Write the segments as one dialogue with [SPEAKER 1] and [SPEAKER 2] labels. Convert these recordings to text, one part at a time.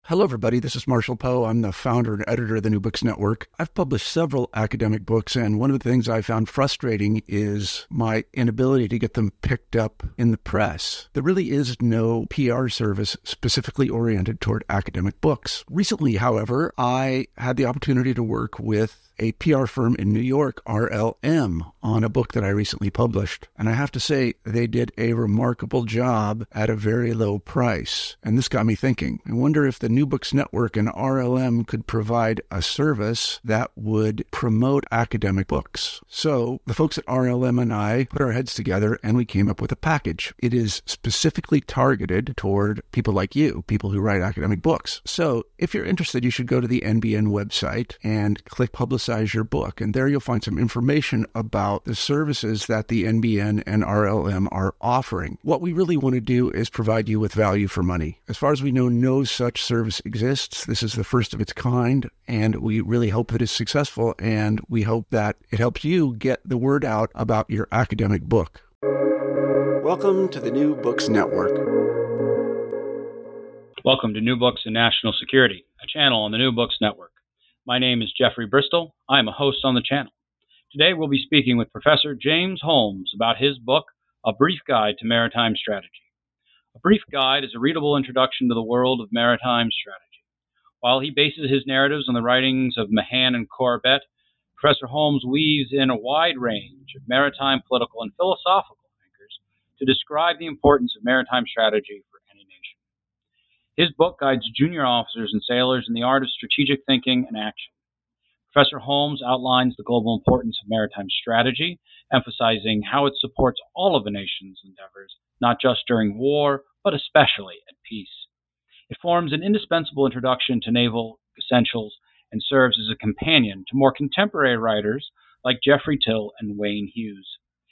[SPEAKER 1] Hello, everybody. This is Marshall Poe. I'm the founder and editor of the New Books Network. I've published several academic books, and one of the things I found frustrating is my inability to get them picked up in the press. There really is no PR service specifically oriented toward academic books. Recently, however, I had the opportunity to work with a PR firm in New York, RLM, on a book that I recently published. And I have to say, they did a remarkable job at a very low price. And this got me thinking. I wonder if the New Books Network and RLM could provide a service that would promote academic books. So the folks at RLM and I put our heads together and we came up with a package. It is specifically targeted toward people like you, people who write academic books. So if you're interested, you should go to the NBN website and click Publicize Your Book. And there you'll find some information about the services that the NBN and RLM are offering. What we really want to do is provide you with value for money. As far as we know, no such service exists. This is the first of its kind, and we really hope that it's successful, and we hope that it helps you get the word out about your academic book. Welcome to the New Books Network.
[SPEAKER 2] Welcome to New Books and National Security, a channel on the New Books Network. My name is Jeffrey Bristol. I am a host on the channel. Today we'll be speaking with Professor James Holmes about his book, A Brief Guide to Maritime Strategy. A Brief Guide is a readable introduction to the world of maritime strategy. While he bases his narratives on the writings of Mahan and Corbett, Professor Holmes weaves in a wide range of maritime, political, and philosophical anchors to describe the importance of maritime strategy for any nation. His book guides junior officers and sailors in the art of strategic thinking and action. Professor Holmes outlines the global importance of maritime strategy, emphasizing how it supports all of a nation's endeavors, not just during war, but especially at peace. It forms an indispensable introduction to naval essentials and serves as a companion to more contemporary writers like Geoffrey Till and Wayne Hughes.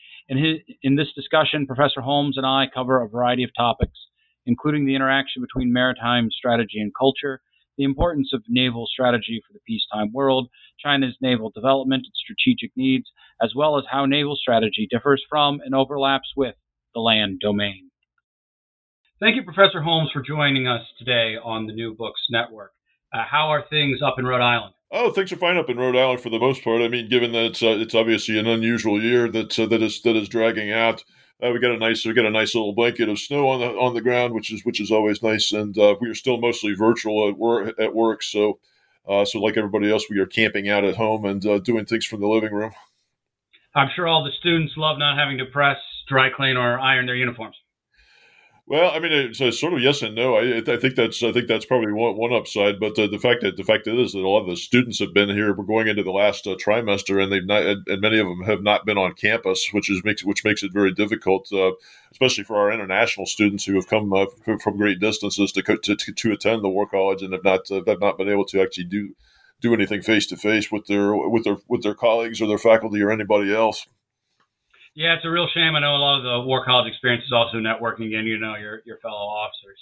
[SPEAKER 2] In this discussion, Professor Holmes and I cover a variety of topics, including the interaction between maritime strategy and culture, the importance of naval strategy for the peacetime world, China's naval development and strategic needs, as well as how naval strategy differs from and overlaps with the land domain. Thank you, Professor Holmes, for joining us today on the New Books Network. How are things up in Rhode Island?
[SPEAKER 3] Oh, things are fine up in Rhode Island for the most part. I mean, given that it's obviously an unusual year that is dragging out. We got a nice little blanket of snow on the ground, which is always nice. And we are still mostly virtual at work. So like everybody else, we are camping out at home and doing things from the living room.
[SPEAKER 2] I'm sure all the students love not having to press, dry clean, or iron their uniforms.
[SPEAKER 3] Well, I mean, it's sort of yes and no. I think that's probably one upside, but the fact is that a lot of the students have been here. We're going into the last trimester, and they've not, and many of them have not been on campus, which makes it very difficult, especially for our international students who have come from great distances to attend the War College and have not been able to actually do anything face to face with their colleagues or their faculty or anybody else.
[SPEAKER 2] Yeah, it's a real shame. I know a lot of the War College experience is also networking and, your fellow officers.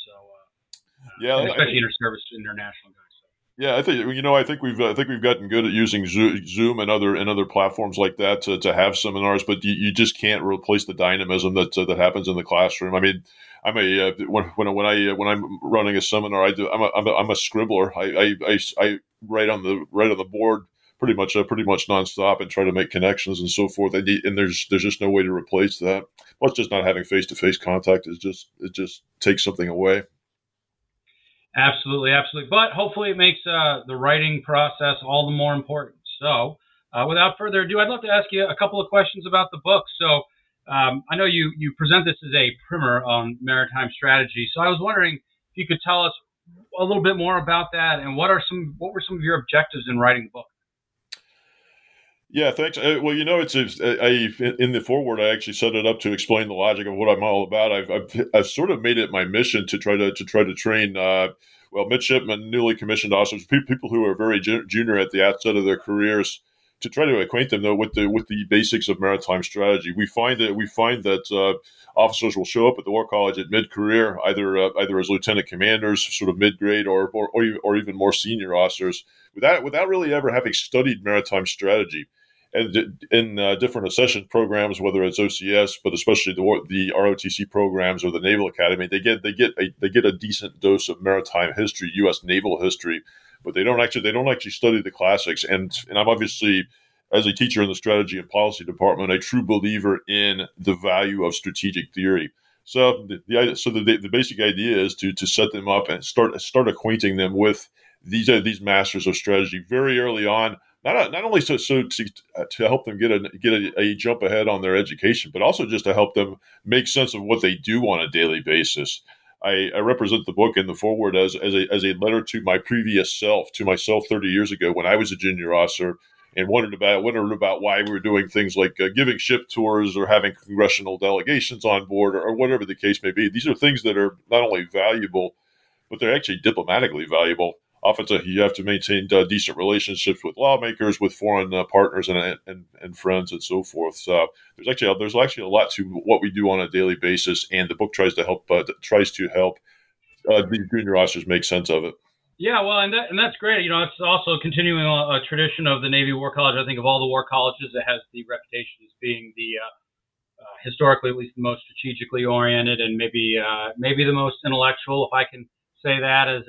[SPEAKER 2] So, especially inter-service international guys. So.
[SPEAKER 3] Yeah, I think we've gotten good at using Zoom and other platforms like that to have seminars, but you just can't replace the dynamism that happens in the classroom. I mean, when I'm running a seminar, I'm a scribbler. I write on the board pretty much nonstop and try to make connections and so forth. And there's just no way to replace that. Plus, just not having face-to-face contact it just takes something away.
[SPEAKER 2] Absolutely. But hopefully it makes the writing process all the more important. So without further ado, I'd love to ask you a couple of questions about the book. So I know you present this as a primer on maritime strategy. So I was wondering if you could tell us a little bit more about that and what were some of your objectives in writing the book?
[SPEAKER 3] Yeah, thanks. Well, in the foreword, I actually set it up to explain the logic of what I'm all about. I've sort of made it my mission to try to train midshipmen, newly commissioned officers, people who are very junior at the outset of their careers, to try to acquaint them though with the basics of maritime strategy. We find that officers will show up at the War College at mid-career, either as lieutenant commanders, sort of mid-grade, or even more senior officers, without really ever having studied maritime strategy. and in different accession programs, whether it's OCS, but especially the ROTC programs or the Naval Academy, they get a decent dose of maritime history, U.S. naval history, but they don't actually study the classics. And I'm obviously, as a teacher in the strategy and policy department, a true believer in the value of strategic theory. So the basic idea is to set them up and start acquainting them with these masters of strategy very early on. Not only to help them get a jump ahead on their education, but also just to help them make sense of what they do on a daily basis. I represent the book in the foreword as a letter to my previous self, to myself 30 years ago when I was a junior officer and wondered about why we were doing things like giving ship tours or having congressional delegations on board or whatever the case may be. These are things that are not only valuable, but they're actually diplomatically valuable. Often you have to maintain decent relationships with lawmakers, with foreign partners and friends and so forth. So there's actually a lot to what we do on a daily basis, and the book tries to help these junior officers make sense of it.
[SPEAKER 2] Yeah, well, and that's great. It's also continuing a tradition of the Navy War College. I think of all the war colleges, it has the reputation as being the historically at least the most strategically oriented and maybe the most intellectual, if I can say that as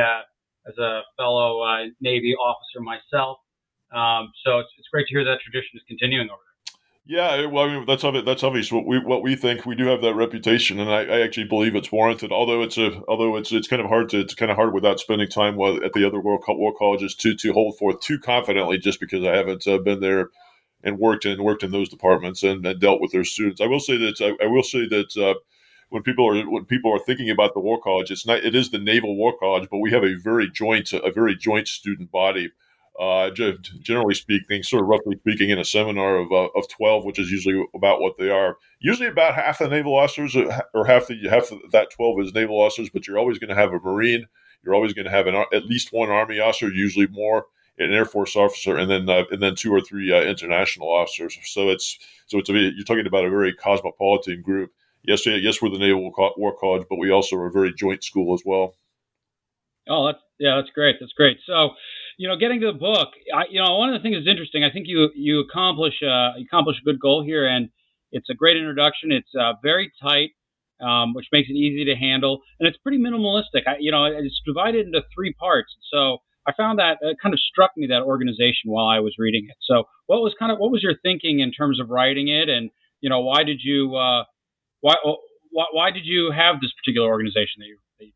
[SPEAKER 2] a fellow Navy officer myself. So it's great to hear that tradition is continuing over there.
[SPEAKER 3] Yeah, well, I mean, that's obvious. What we think, we do have that reputation, and I actually believe it's warranted. Although it's kind of hard without spending time at the other war colleges to hold forth too confidently, just because I haven't been there and worked in those departments and dealt with their students. I will say that when people are thinking about the War College, it is the Naval War College, but we have a very joint student body. Generally speaking, sort of roughly speaking, in a seminar of 12, which is usually about what they are. Usually, about half the naval officers, or half that 12 is naval officers. But you're always going to have a Marine. You're always going to have at least one Army officer, usually more, an Air Force officer, and then two or three international officers. So you're talking about a very cosmopolitan group. Yes, we're the Naval War College, but we also are a very joint school as well.
[SPEAKER 2] Oh, that's great. That's great. So, getting to the book, one of the things that's interesting. I think you accomplish a good goal here, and it's a great introduction. It's very tight, which makes it easy to handle, and it's pretty minimalistic. It's divided into three parts. So I found that it kind of struck me, that organization, while I was reading it. So what was your thinking in terms of writing it, and why did you have this particular organization that you did?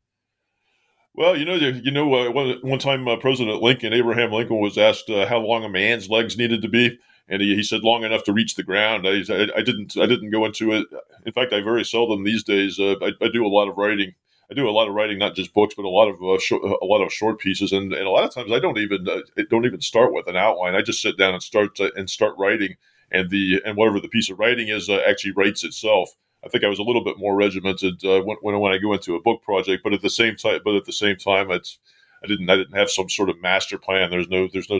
[SPEAKER 3] Well, one time President Abraham Lincoln was asked how long a man's legs needed to be, and he said long enough to reach the ground. I didn't go into it. In fact, I very seldom these days. I do a lot of writing. I do a lot of writing, not just books, but a lot of short pieces, and a lot of times I don't even start with an outline. I just sit down and start writing, and whatever the piece of writing is actually writes itself. I think I was a little bit more regimented when I go into a book project, but at the same time, I didn't have some sort of master plan. There's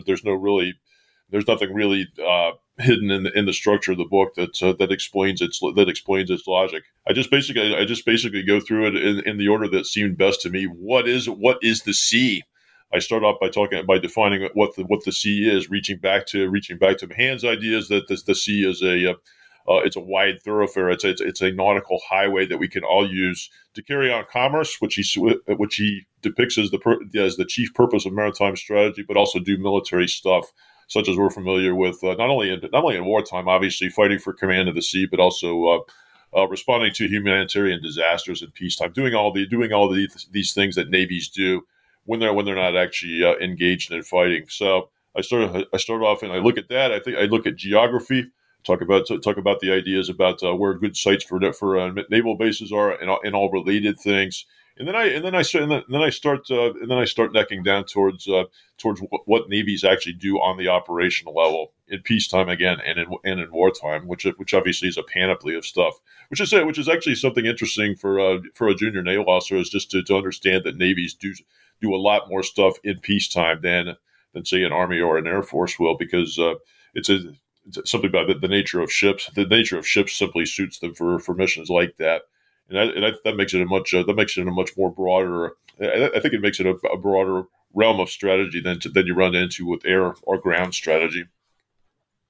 [SPEAKER 3] nothing really hidden in the structure of the book that explains its logic. I just basically go through it in the order that seemed best to me. What is the sea? I start off by defining what the sea is, reaching back to Mahan's ideas that the sea is it's a wide thoroughfare. It's a nautical highway that we can all use to carry on commerce, which he depicts as the chief purpose of maritime strategy, but also do military stuff, such as we're familiar with, not only in wartime, obviously fighting for command of the sea, but also responding to humanitarian disasters in peacetime, doing all these things that navies do when they're not actually engaged in fighting. So I start off and I look at that. I look at geography. Talk about the ideas about where good sites for naval bases are, and all related things, and then I start necking down towards what navies actually do on the operational level in peacetime again and in wartime, which obviously is a panoply of stuff. Which is actually something interesting for a junior naval officer, is just to understand that navies do a lot more stuff in peacetime than say an Army or an Air Force will, because it's something about the nature of ships. The nature of ships simply suits them for missions like that, and that makes it a much more broader. I think it makes it a broader realm of strategy than you run into with air or ground strategy.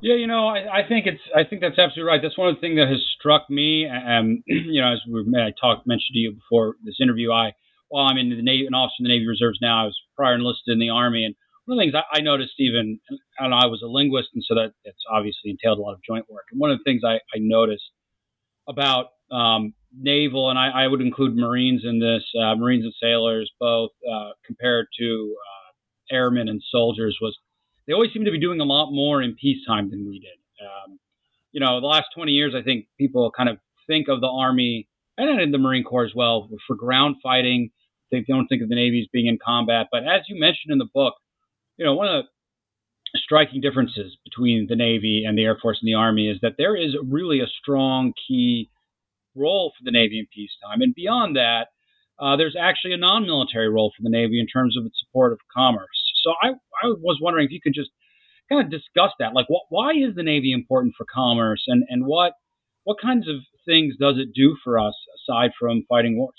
[SPEAKER 2] Yeah, I think that's absolutely right. That's one of the things that has struck me. As mentioned to you before this interview, while I'm in the Navy, an officer in the Navy Reserves now, I was prior enlisted in the Army, and one of the things I noticed, even, and I was a linguist, and so that's obviously entailed a lot of joint work. And one of the things I noticed about naval, and I would include Marines in this, Marines and sailors both, compared to airmen and soldiers, was they always seem to be doing a lot more in peacetime than we did. The last 20 years, I think people kind of think of the Army and in the Marine Corps as well for ground fighting. They don't think of the Navy as being in combat. But as you mentioned in the book, one of the striking differences between the Navy and the Air Force and the Army is that there is really a strong key role for the Navy in peacetime. And beyond that, there's actually a non-military role for the Navy in terms of its support of commerce. So I was wondering if you could just kind of discuss that. Like, why is the Navy important for commerce, and what kinds of things does it do for us aside from fighting wars?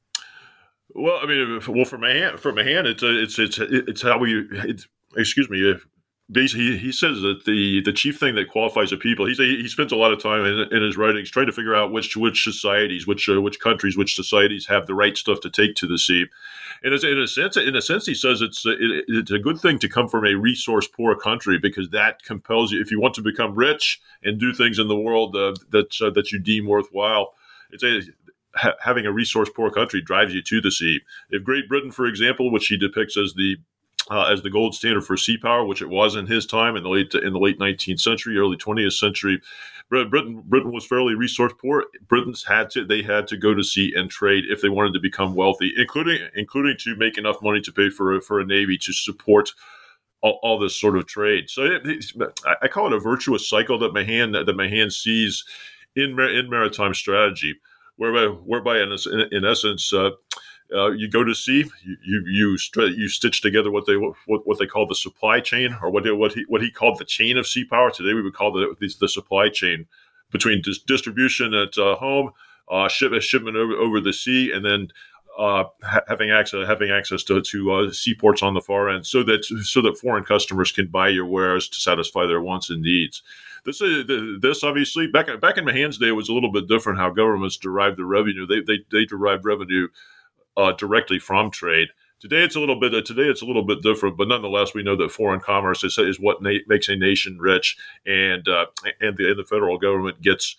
[SPEAKER 3] Well, I mean, from a hand, it's how excuse me. Basically, he says that the chief thing that qualifies a people, he spends a lot of time in his writings trying to figure out which societies, which countries, which societies have the right stuff to take to the sea. And in a sense, he says it's a good thing to come from a resource poor country, because that compels you, if you want to become rich and do things in the world that you deem worthwhile. Having a resource poor country drives you to the sea. If Great Britain, for example, which he depicts as the gold standard for sea power, which it was in his time in the late 19th century, early 20th century, Britain was fairly resource poor. Britons had to go to sea and trade if they wanted to become wealthy, including to make enough money to pay for a navy to support all this sort of trade. So I call it a virtuous cycle that Mahan sees in maritime strategy, whereby in essence. You go to sea. You stitch together what they call the supply chain, or what he called the chain of sea power. Today we would call the supply chain between distribution at home, shipment over the sea, and then having access to seaports on the far end, so that foreign customers can buy your wares to satisfy their wants and needs. This obviously back in Mahan's day, it was a little bit different how governments derived their revenue. They derived revenue directly from trade. Today it's a little bit different, but nonetheless, we know that foreign commerce is what makes a nation rich, and the federal government gets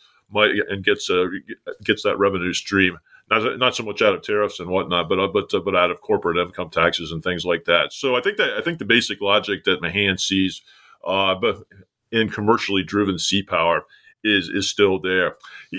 [SPEAKER 3] that revenue stream. Not so much out of tariffs and whatnot, but out of corporate income taxes and things like that. So I think the basic logic that Mahan sees, but in commercially driven sea power, is still there.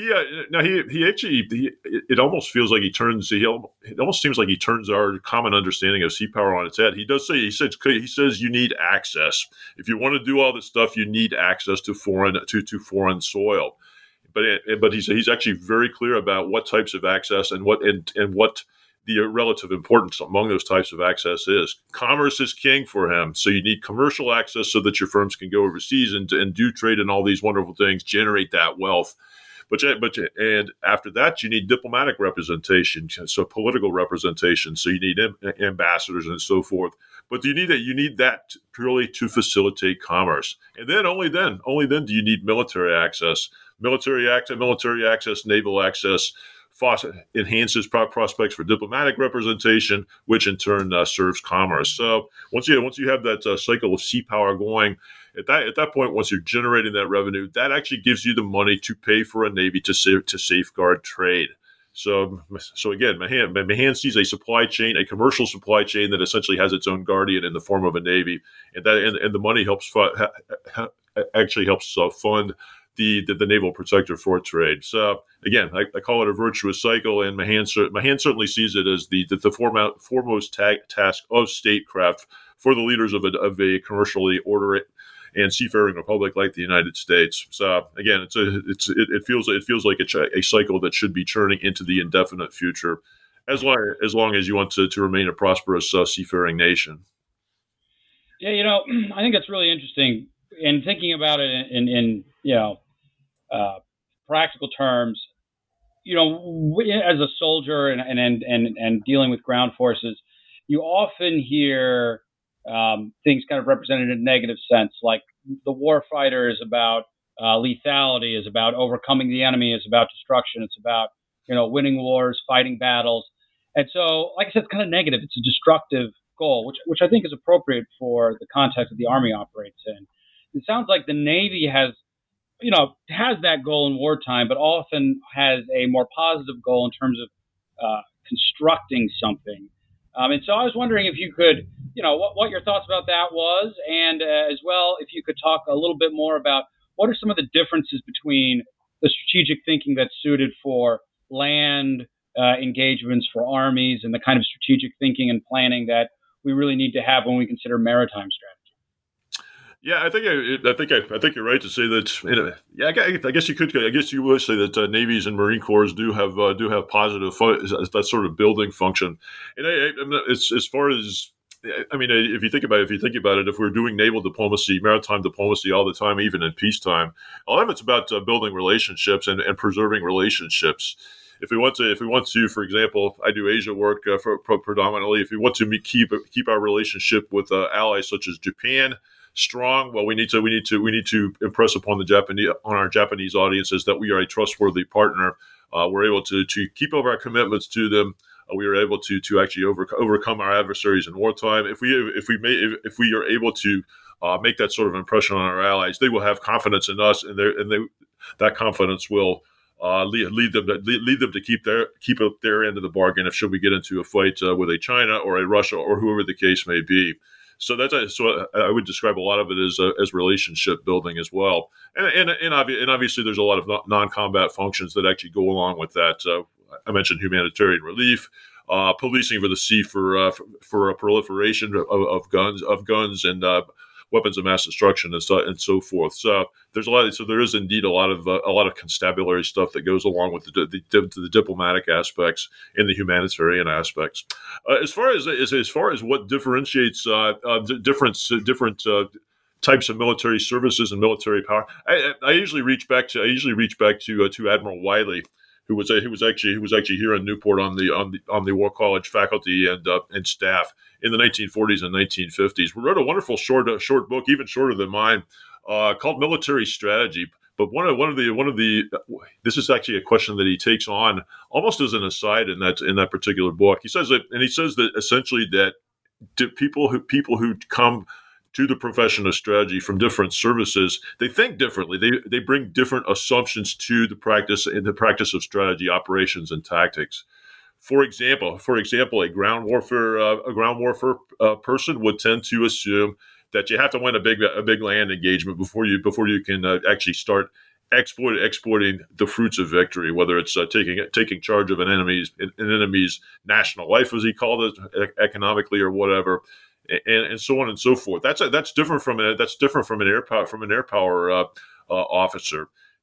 [SPEAKER 3] It almost feels like it almost seems like he turns our common understanding of sea power on its head. He says you need access. If you want to do all this stuff, you need access to foreign soil. But he's actually very clear about what types of access and what the relative importance among those types of access is. Commerce is king for him. So you need commercial access so that your firms can go overseas and do trade and all these wonderful things, generate that wealth. And after that, you need diplomatic representation, so political representation. So you need ambassadors and so forth. But you need that purely to facilitate commerce. And then only then do you need military access, naval access. Enhances prospects for diplomatic representation, which in turn serves commerce. So once you have that cycle of sea power going, at that point, once you're generating that revenue, that actually gives you the money to pay for a navy to safeguard trade. So again, Mahan sees a supply chain, a commercial supply chain that essentially has its own guardian in the form of a navy, and the money helps fund the naval protector for trade. So again, I call it a virtuous cycle, and Mahan certainly sees it as the foremost task of statecraft for the leaders of a commercially orderly and seafaring republic like the United States. So again, it feels like a cycle that should be churning into the indefinite future, as long as you want to remain a prosperous seafaring nation.
[SPEAKER 2] Yeah, I think that's really interesting. And thinking about it in practical terms, as a soldier and dealing with ground forces, you often hear things kind of represented in a negative sense, like the warfighter is about lethality, is about overcoming the enemy, is about destruction. It's about winning wars, fighting battles. And so, like I said, it's kind of negative. It's a destructive goal, which I think is appropriate for the context that the Army operates in. It sounds like the Navy has that goal in wartime, but often has a more positive goal in terms of constructing something. And so I was wondering if you could, what your thoughts about that was, and as well, if you could talk a little bit more about what are some of the differences between the strategic thinking that's suited for land engagements for armies and the kind of strategic thinking and planning that we really need to have when we consider maritime strategy.
[SPEAKER 3] Yeah, I think you're right to say that. I guess you could. I guess you would say that navies and Marine Corps do have positive that sort of building function. And it's as far as if you think about it, if we're doing naval diplomacy, maritime diplomacy all the time, even in peacetime, a lot of it's about building relationships and preserving relationships. If we want to, for example, I do Asia work predominantly. If we want to keep our relationship with allies such as Japan strong, well, we need to impress upon our Japanese audiences that we are a trustworthy partner. We're able to keep up our commitments to them. We are able to actually overcome our adversaries in wartime. If we are able to make that sort of impression on our allies, they will have confidence in us, and that confidence will lead them to keep up their end of the bargain if should we get into a fight with a China or a Russia or whoever the case may be. So I would describe a lot of it as relationship building as well, and obviously there's a lot of non-combat functions that actually go along with that. I mentioned humanitarian relief, policing for the sea for a proliferation of guns and weapons of mass destruction and so forth. So there's a lot. So there is indeed a lot of constabulary stuff that goes along with the diplomatic aspects and the humanitarian aspects. As far as what differentiates different types of military services and military power, I usually reach back to Admiral Wiley, who was actually here in Newport on the War College faculty and staff in the 1940s and 1950s. We wrote a wonderful short book, even shorter than mine, called Military Strategy. But one of the this is actually a question that he takes on almost as an aside in that particular book. He says that essentially that people who come to the profession of strategy from different services, they think differently. They bring different assumptions to the practice of strategy, operations, and tactics. For example, a ground warfare person would tend to assume that you have to win a big land engagement before you can actually start exploiting the fruits of victory, whether it's taking charge of an enemy's national life, as he called it, economically or whatever. And so on and so forth. That's different from an air power officer.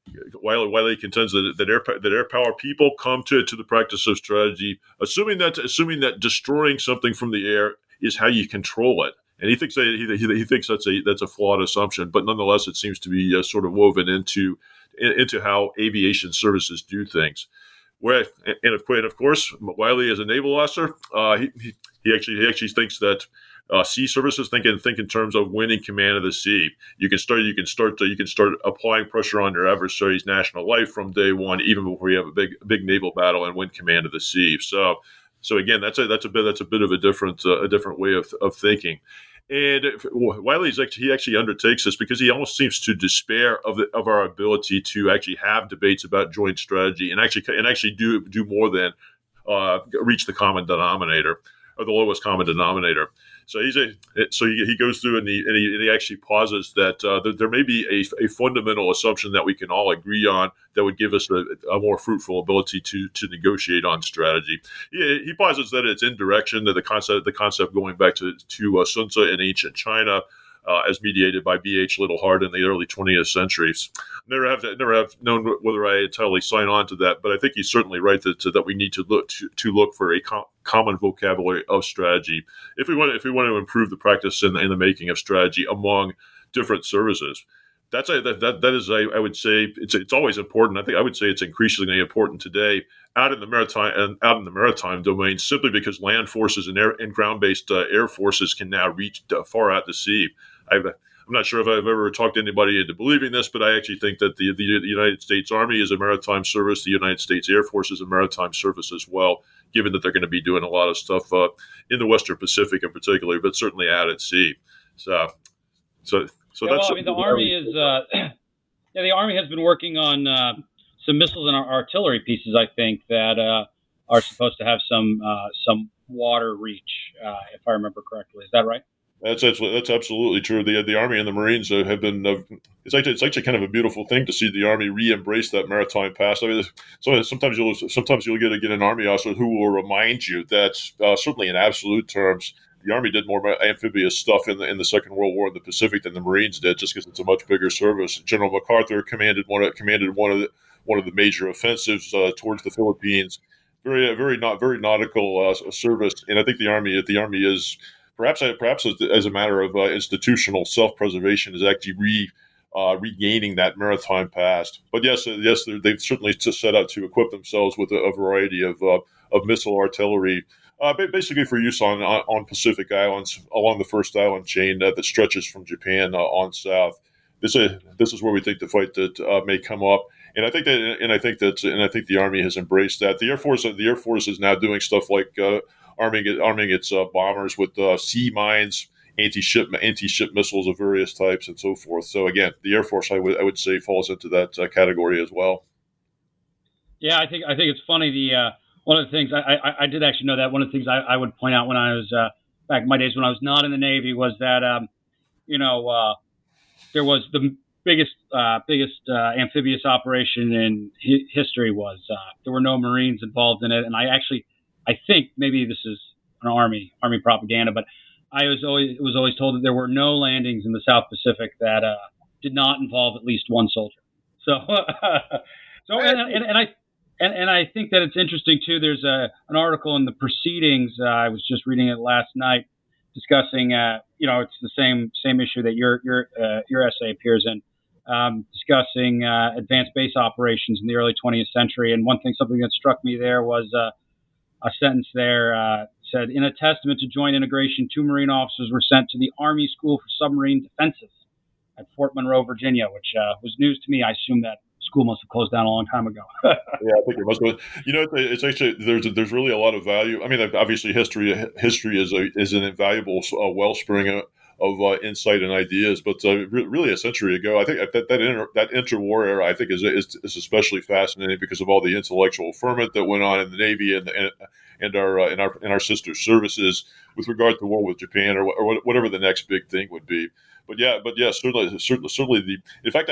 [SPEAKER 3] Wiley contends that air power people come to the practice of strategy, assuming that destroying something from the air is how you control it. And he thinks that's a flawed assumption, but nonetheless, it seems to be sort of woven into how aviation services do things. And of course, Wiley, as a naval officer, he actually thinks that sea services think in terms of winning command of the sea. You can start applying pressure on your adversary's national life from day one, even before you have a big naval battle, and win command of the sea. So again, that's a bit of a different way of thinking. And Wiley actually undertakes this because he almost seems to despair of our ability to actually have debates about joint strategy and actually do more than reach the common denominator, or the lowest common denominator. So he goes through and he actually posits that there may be a fundamental assumption that we can all agree on that would give us a more fruitful ability to negotiate on strategy. He posits that it's indirection, that the concept going back to Sun Tzu in ancient China, as mediated by B.H. Littlehart in the early 20th centuries. Never have known whether I entirely sign on to that, but I think he's certainly right that we need to look for a common vocabulary of strategy if we want to improve the practice in the making of strategy among different services. That is I would say it's always important. I would say it's increasingly important today out in the maritime domain, simply because land forces and ground-based air forces can now reach far out to sea. I'm not sure if I've ever talked to anybody into believing this, but I actually think that the United States Army is a maritime service. The United States Air Force is a maritime service as well, given that they're going to be doing a lot of stuff in the Western Pacific in particular, but certainly out at sea. So that's.
[SPEAKER 2] Well, I mean, the Army is. The Army has been working on some missiles and artillery pieces, I think, that are supposed to have some water reach, if I remember correctly. Is that right?
[SPEAKER 3] That's absolutely true. The Army and the Marines have been. It's actually kind of a beautiful thing to see the Army re-embrace that maritime past. I mean, so sometimes you'll get an Army officer who will remind you that certainly in absolute terms, the Army did more amphibious stuff in the Second World War in the Pacific than the Marines did, just because it's a much bigger service. General MacArthur commanded one of the major offensives towards the Philippines. Very nautical service, and I think the Army is perhaps as a matter of institutional self-preservation is actually regaining that maritime past. But yes, they've certainly set out to equip themselves with a variety of missile artillery. Basically for use on Pacific islands along the first island chain that stretches from Japan on south. This is where we think the fight that may come up, and I think the Army has embraced that. The Air Force is now doing stuff like arming its bombers with sea mines, anti-ship missiles of various types, and so forth. So again, the Air Force I would say falls into that category as well.
[SPEAKER 2] Yeah, I think it's funny. One of the things I did actually know that one of the things I would point out when I was back in my days when I was not in the Navy was that there was the biggest amphibious operation in history was there were no Marines involved in it, and I think maybe this is an Army propaganda, but I was always told that there were no landings in the South Pacific that did not involve at least one soldier. So and I think that it's interesting too. There's an article in the Proceedings. I was just reading it last night, discussing. It's the same issue that your essay appears in, discussing advanced base operations in the early 20th century. And something that struck me there was a sentence there said, "In a testament to joint integration, 2 Marine officers were sent to the Army School for Submarine Defenses at Fort Monroe, Virginia," which was news to me. I assume that school must have closed down a long time ago.
[SPEAKER 3] Yeah, I think it must have. It's actually there's really a lot of value. I mean, obviously history is an invaluable wellspring of insight and ideas. But really, a century ago, I think that interwar era, I think, is especially fascinating because of all the intellectual ferment that went on in the Navy and our sister services with regard to the war with Japan or whatever the next big thing would be. But yeah, certainly. In fact,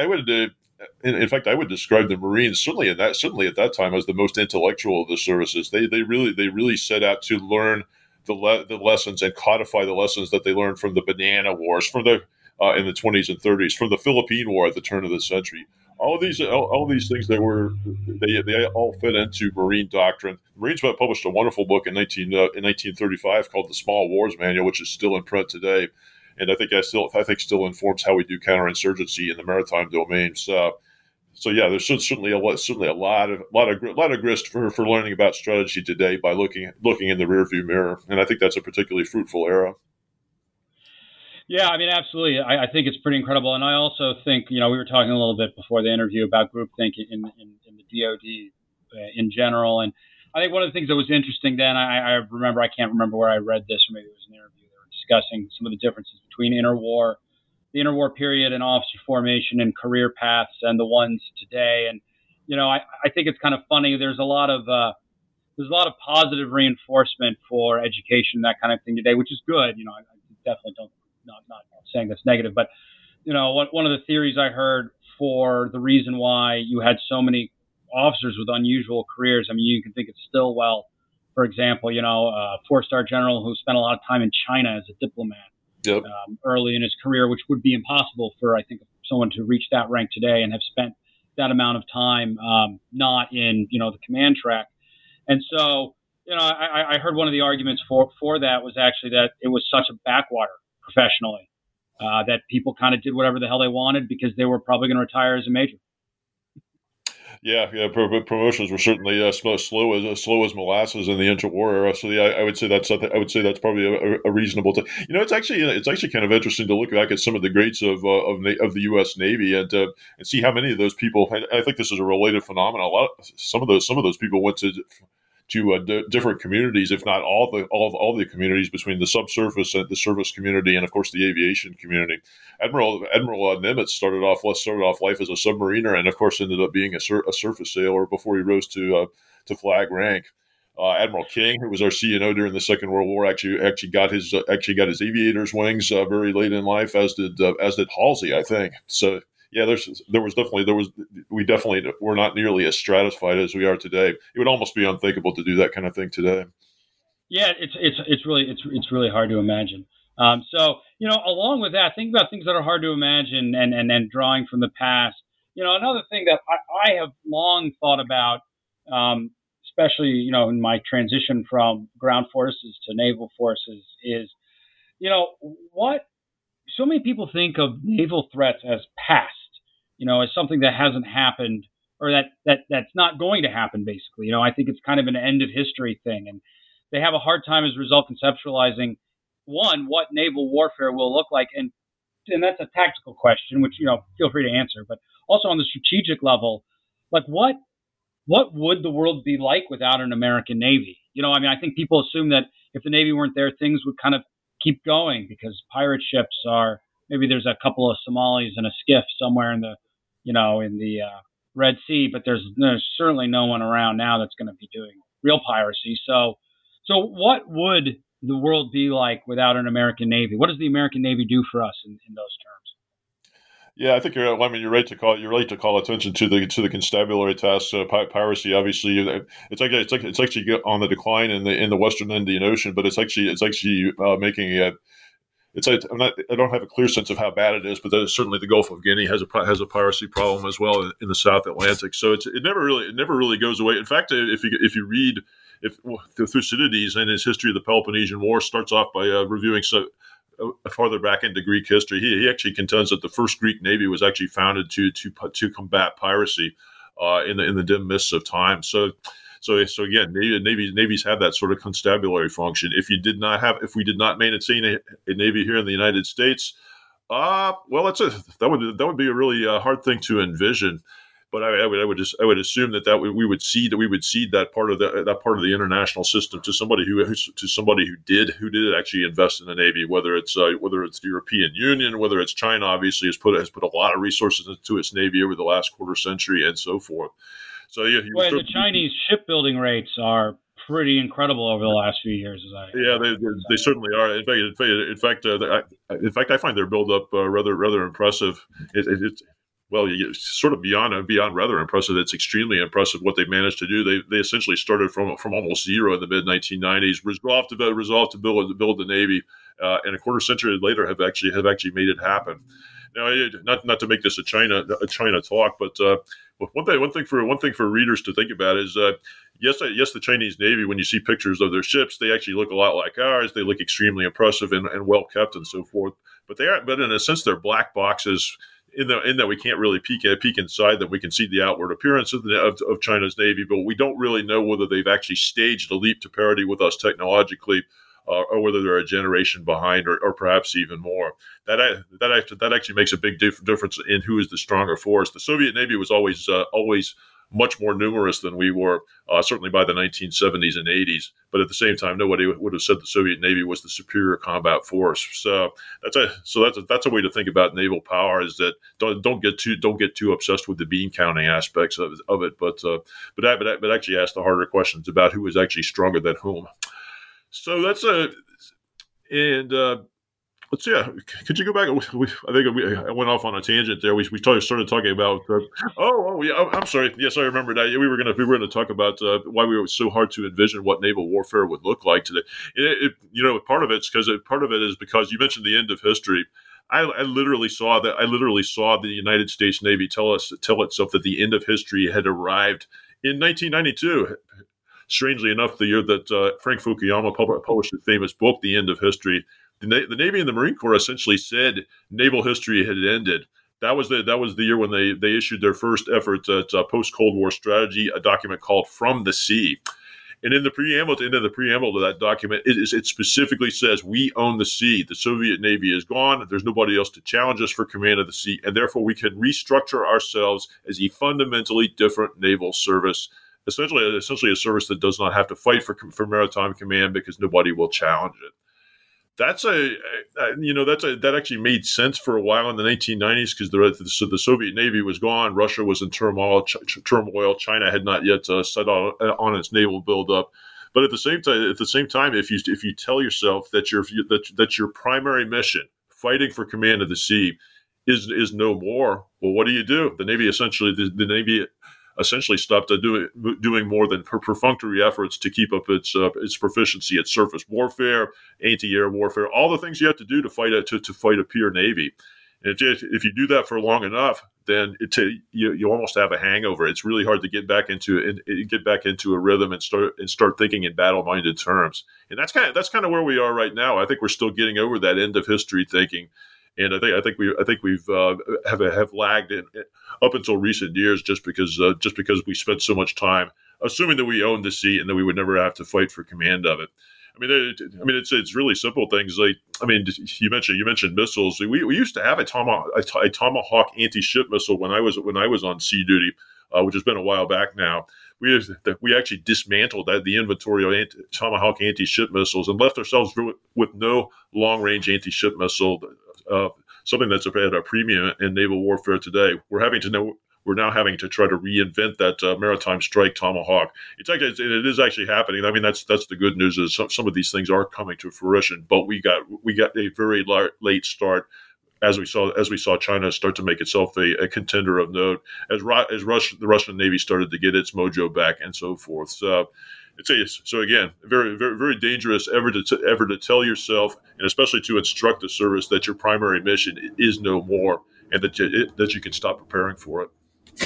[SPEAKER 3] I would describe the Marines certainly at that time as the most intellectual of the services. They really set out to learn the lessons and codify the lessons that they learned from the Banana Wars, from the in the 20s and 30s, from the Philippine War at the turn of the century. All these things they all fit into Marine doctrine. The Marines published a wonderful book in 1935 called The Small Wars Manual, which is still in print today. And I think still informs how we do counterinsurgency in the maritime domain. So yeah, there's certainly a lot of grist for learning about strategy today by looking in the rearview mirror, and I think that's a particularly fruitful era.
[SPEAKER 2] Yeah, I mean, absolutely. I think it's pretty incredible, and I also think we were talking a little bit before the interview about groupthink in the DoD in general, and I think one of the things that was interesting then, I can't remember where I read this, or maybe it was an interview. Discussing some of the differences between the interwar period and officer formation and career paths and the ones today. And, I think it's kind of funny. There's a lot of positive reinforcement for education, that kind of thing today, which is good. I definitely not saying that's negative, but, one of the theories I heard for the reason why you had so many officers with unusual careers. I mean, you can think of Stilwell, for example, a 4-star general who spent a lot of time in China as a diplomat early in his career, which would be impossible for, I think, someone to reach that rank today and have spent that amount of time not in, the command track. And so, I heard one of the arguments for that was actually that it was such a backwater professionally that people kind of did whatever the hell they wanted because they were probably going to retire as a major.
[SPEAKER 3] Yeah. Promotions were certainly slow as molasses in the interwar era. So yeah, I would say that's something. I would say that's probably a reasonable. It's actually kind of interesting to look back at some of the greats of the U.S. Navy and see how many of those people. I think this is a related phenomenon. Some of those people went to different communities, if not all the communities between the subsurface and the service community, and of course the aviation community. Admiral Nimitz started off life as a submariner, and of course ended up being a surface sailor before he rose to flag rank. Admiral King, who was our CNO during the Second World War, actually got his aviator's wings very late in life, as did Halsey, I think. So yeah, we definitely were not nearly as stratified as we are today. It would almost be unthinkable to do that kind of thing today.
[SPEAKER 2] Yeah, it's really hard to imagine. So along with that, think about things that are hard to imagine, and drawing from the past. Another thing that I have long thought about, especially in my transition from ground forces to naval forces, is what so many people think of naval threats as past, as something that hasn't happened, or that's not going to happen. Basically, I think it's kind of an end of history thing, and they have a hard time as a result conceptualizing one, what naval warfare will look like, and that's a tactical question, which feel free to answer, but also on the strategic level, like what would the world be like without an American Navy? I think people assume that if the Navy weren't there, things would kind of keep going because pirate ships are, maybe there's a couple of Somalis and a skiff somewhere in the Red Sea, but there's certainly no one around now that's going to be doing real piracy. So what would the world be like without an American Navy? What does the American Navy do for us in those terms?
[SPEAKER 3] Yeah, I think you're right to call attention to the constabulary tasks. Piracy, obviously, it's actually on the decline in the Western Indian Ocean, but it's actually making it. I don't have a clear sense of how bad it is, but certainly the Gulf of Guinea has a piracy problem as well in the South Atlantic. So it never really goes away. In fact, if you read Thucydides and his history of the Peloponnesian War, starts off by reviewing farther back into Greek history. He actually contends that the first Greek navy was actually founded to combat piracy in the dim mists of time. So again, navies have that sort of constabulary function. If we did not maintain a navy here in the United States, well, that would be a really hard thing to envision. But I would assume that we would cede that part of the international system to somebody who did actually invest in the Navy, whether it's the European Union, whether it's China, obviously has put a lot of resources into its Navy over the last quarter century and so forth. So yeah,
[SPEAKER 2] the Chinese shipbuilding rates are pretty incredible over the last few years.
[SPEAKER 3] They certainly are. In fact, I find their buildup rather impressive. Well, sort of beyond rather impressive. It's extremely impressive what they managed to do. They essentially started from almost zero in the mid 1990s, resolved to build the Navy, and a quarter century later have actually made it happen. Now, not to make this a China talk, but one thing for readers to think about is yes, the Chinese Navy, when you see pictures of their ships, they actually look a lot like ours. They look extremely impressive and well kept and so forth. But in a sense, they're black boxes. In that we can't really peek inside them. We can see the outward appearance of China's Navy, but we don't really know whether they've actually staged a leap to parity with us technologically, or whether they're a generation behind, or perhaps even more. That actually makes a big difference in who is the stronger force. The Soviet Navy was always much more numerous than we were, certainly by the 1970s and 80s. But at the same time, nobody would have said the Soviet Navy was the superior combat force. So that's a way to think about naval power, is that don't get too obsessed with the bean counting aspects of it, but actually ask the harder questions about who is actually stronger than whom. So that's let's see. Could you go back? I think I went off on a tangent there. We started talking about. I'm sorry. Yes, I remember that. We were going to talk about why we were so hard to envision what naval warfare would look like today. Part of it is because you mentioned the end of history. I literally saw the United States Navy tell itself that the end of history had arrived in 1992. Strangely enough, the year that Frank Fukuyama published his famous book, The End of History, the Navy and the Marine Corps essentially said naval history had ended. That was the year when they issued their first effort at post-Cold War strategy, a document called From the Sea. And in the preamble to that document, it specifically says, we own the sea. The Soviet Navy is gone. There's nobody else to challenge us for command of the sea. And therefore, we can restructure ourselves as a fundamentally different naval service, essentially a service that does not have to fight for maritime command because nobody will challenge it. That actually made sense for a while in the 1990s because the Soviet Navy was gone. Russia was in turmoil. China had not yet set on its naval buildup. But at the same time, if you tell yourself that your primary mission, fighting for command of the sea, is no more, well, what do? The Navy essentially stopped doing more than perfunctory efforts to keep up its proficiency at surface warfare, anti-air warfare, all the things you have to do to fight a peer navy. And if you do that for long enough, then you almost have a hangover. It's really hard to get back into a rhythm and start thinking in battle-minded terms. And that's kind of where we are right now. I think we're still getting over that end of history thinking. And I think we've lagged up until recent years just because we spent so much time assuming that we owned the sea and that we would never have to fight for command of it. It's really simple things like you mentioned missiles. We used to have a Tomahawk anti-ship missile when I was on sea duty, which has been a while back now. We actually dismantled the inventory of Tomahawk anti-ship missiles and left ourselves with no long-range anti-ship missile. Something that's at a premium in naval warfare today. We're now having to try to reinvent that maritime strike Tomahawk. It is actually happening. I mean, that's the good news is some of these things are coming to fruition. But we got a very late start as we saw China start to make itself a contender of note as the Russian Navy started to get its mojo back and so forth. So again, very, very, very dangerous ever to tell yourself, and especially to instruct the service, that your primary mission is no more, and that you can stop preparing for it.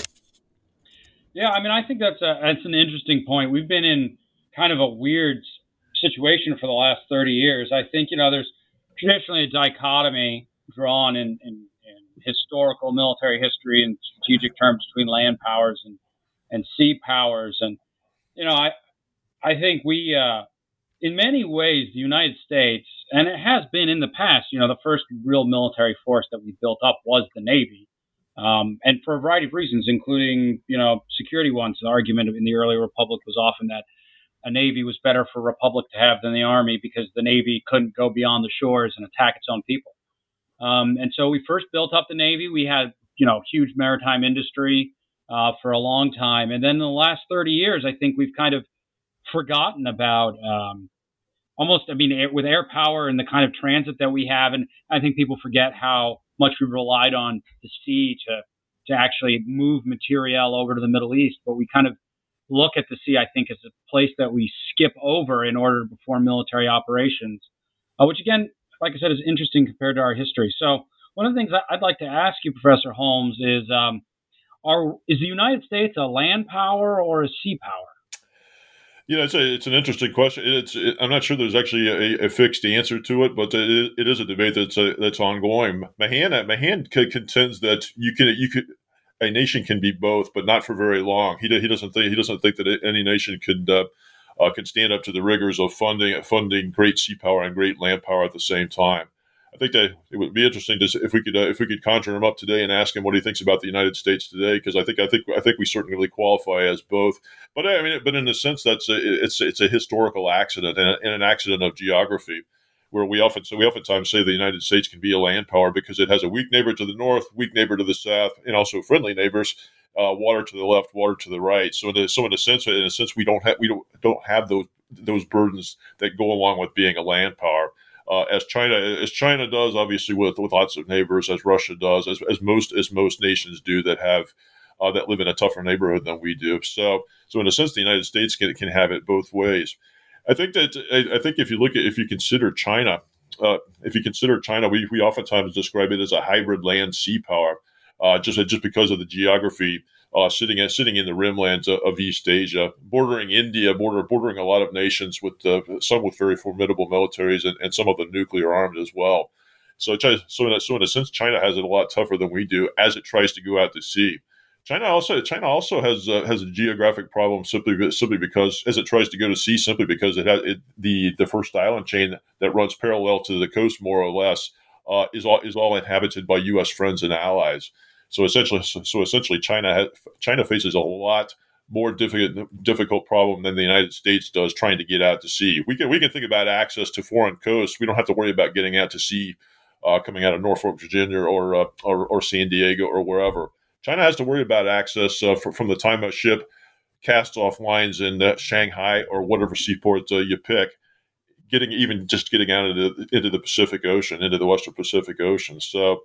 [SPEAKER 2] Yeah, I think that's an interesting point. We've been in kind of a weird situation for the last 30 years. I think there's traditionally a dichotomy drawn in historical military history and strategic terms between land powers and sea powers, and I think we, in many ways, the United States, and it has been in the past, the first real military force that we built up was the Navy. And for a variety of reasons, including, security ones. The argument in the early republic was often that a Navy was better for a republic to have than the Army because the Navy couldn't go beyond the shores and attack its own people. And so we first built up the Navy. We had, huge maritime industry for a long time. And then in the last 30 years, I think we've kind of forgotten about with air power and the kind of transit that we have. And I think people forget how much we relied on the sea to actually move material over to the Middle East. But we kind of look at the sea, I think, as a place that we skip over in order to perform military operations, which, again, like I said, is interesting compared to our history. So one of the things I'd like to ask you, Professor Holmes, is the United States a land power or a sea power?
[SPEAKER 3] It's an interesting question. I'm not sure there's actually a fixed answer to it, but it is a debate that's ongoing. Mahan contends that a nation can be both, but not for very long. He doesn't think that any nation could stand up to the rigors of funding great sea power and great land power at the same time. I think that it would be interesting if we could conjure him up today and ask him what he thinks about the United States today, because I think we certainly qualify as both. But but in a sense, it's a historical accident and an accident of geography, where we oftentimes say the United States can be a land power because it has a weak neighbor to the north, weak neighbor to the south, and also friendly neighbors, water to the left, water to the right. So in a sense, we don't have those burdens that go along with being a land power. As China does, obviously with lots of neighbors, as Russia does, as most nations do that live in a tougher neighborhood than we do. So in a sense, the United States can have it both ways. I think if you consider China, we oftentimes describe it as a hybrid land sea power, just because of the geography. Sitting in the rimlands of East Asia, bordering India, bordering a lot of nations with some with very formidable militaries and some of them nuclear armed as well. So in a sense, China has it a lot tougher than we do as it tries to go out to sea. China also has a geographic problem simply because as it tries to go to sea, simply because the first island chain that runs parallel to the coast more or less is all inhabited by U.S. friends and allies. So essentially, China faces a lot more difficult problem than the United States does trying to get out to sea. We can think about access to foreign coasts. We don't have to worry about getting out to sea, coming out of Norfolk, Virginia, or San Diego or wherever. China has to worry about access from the time a ship casts off lines in Shanghai or whatever seaport you pick, getting out into the Pacific Ocean, into the Western Pacific Ocean. So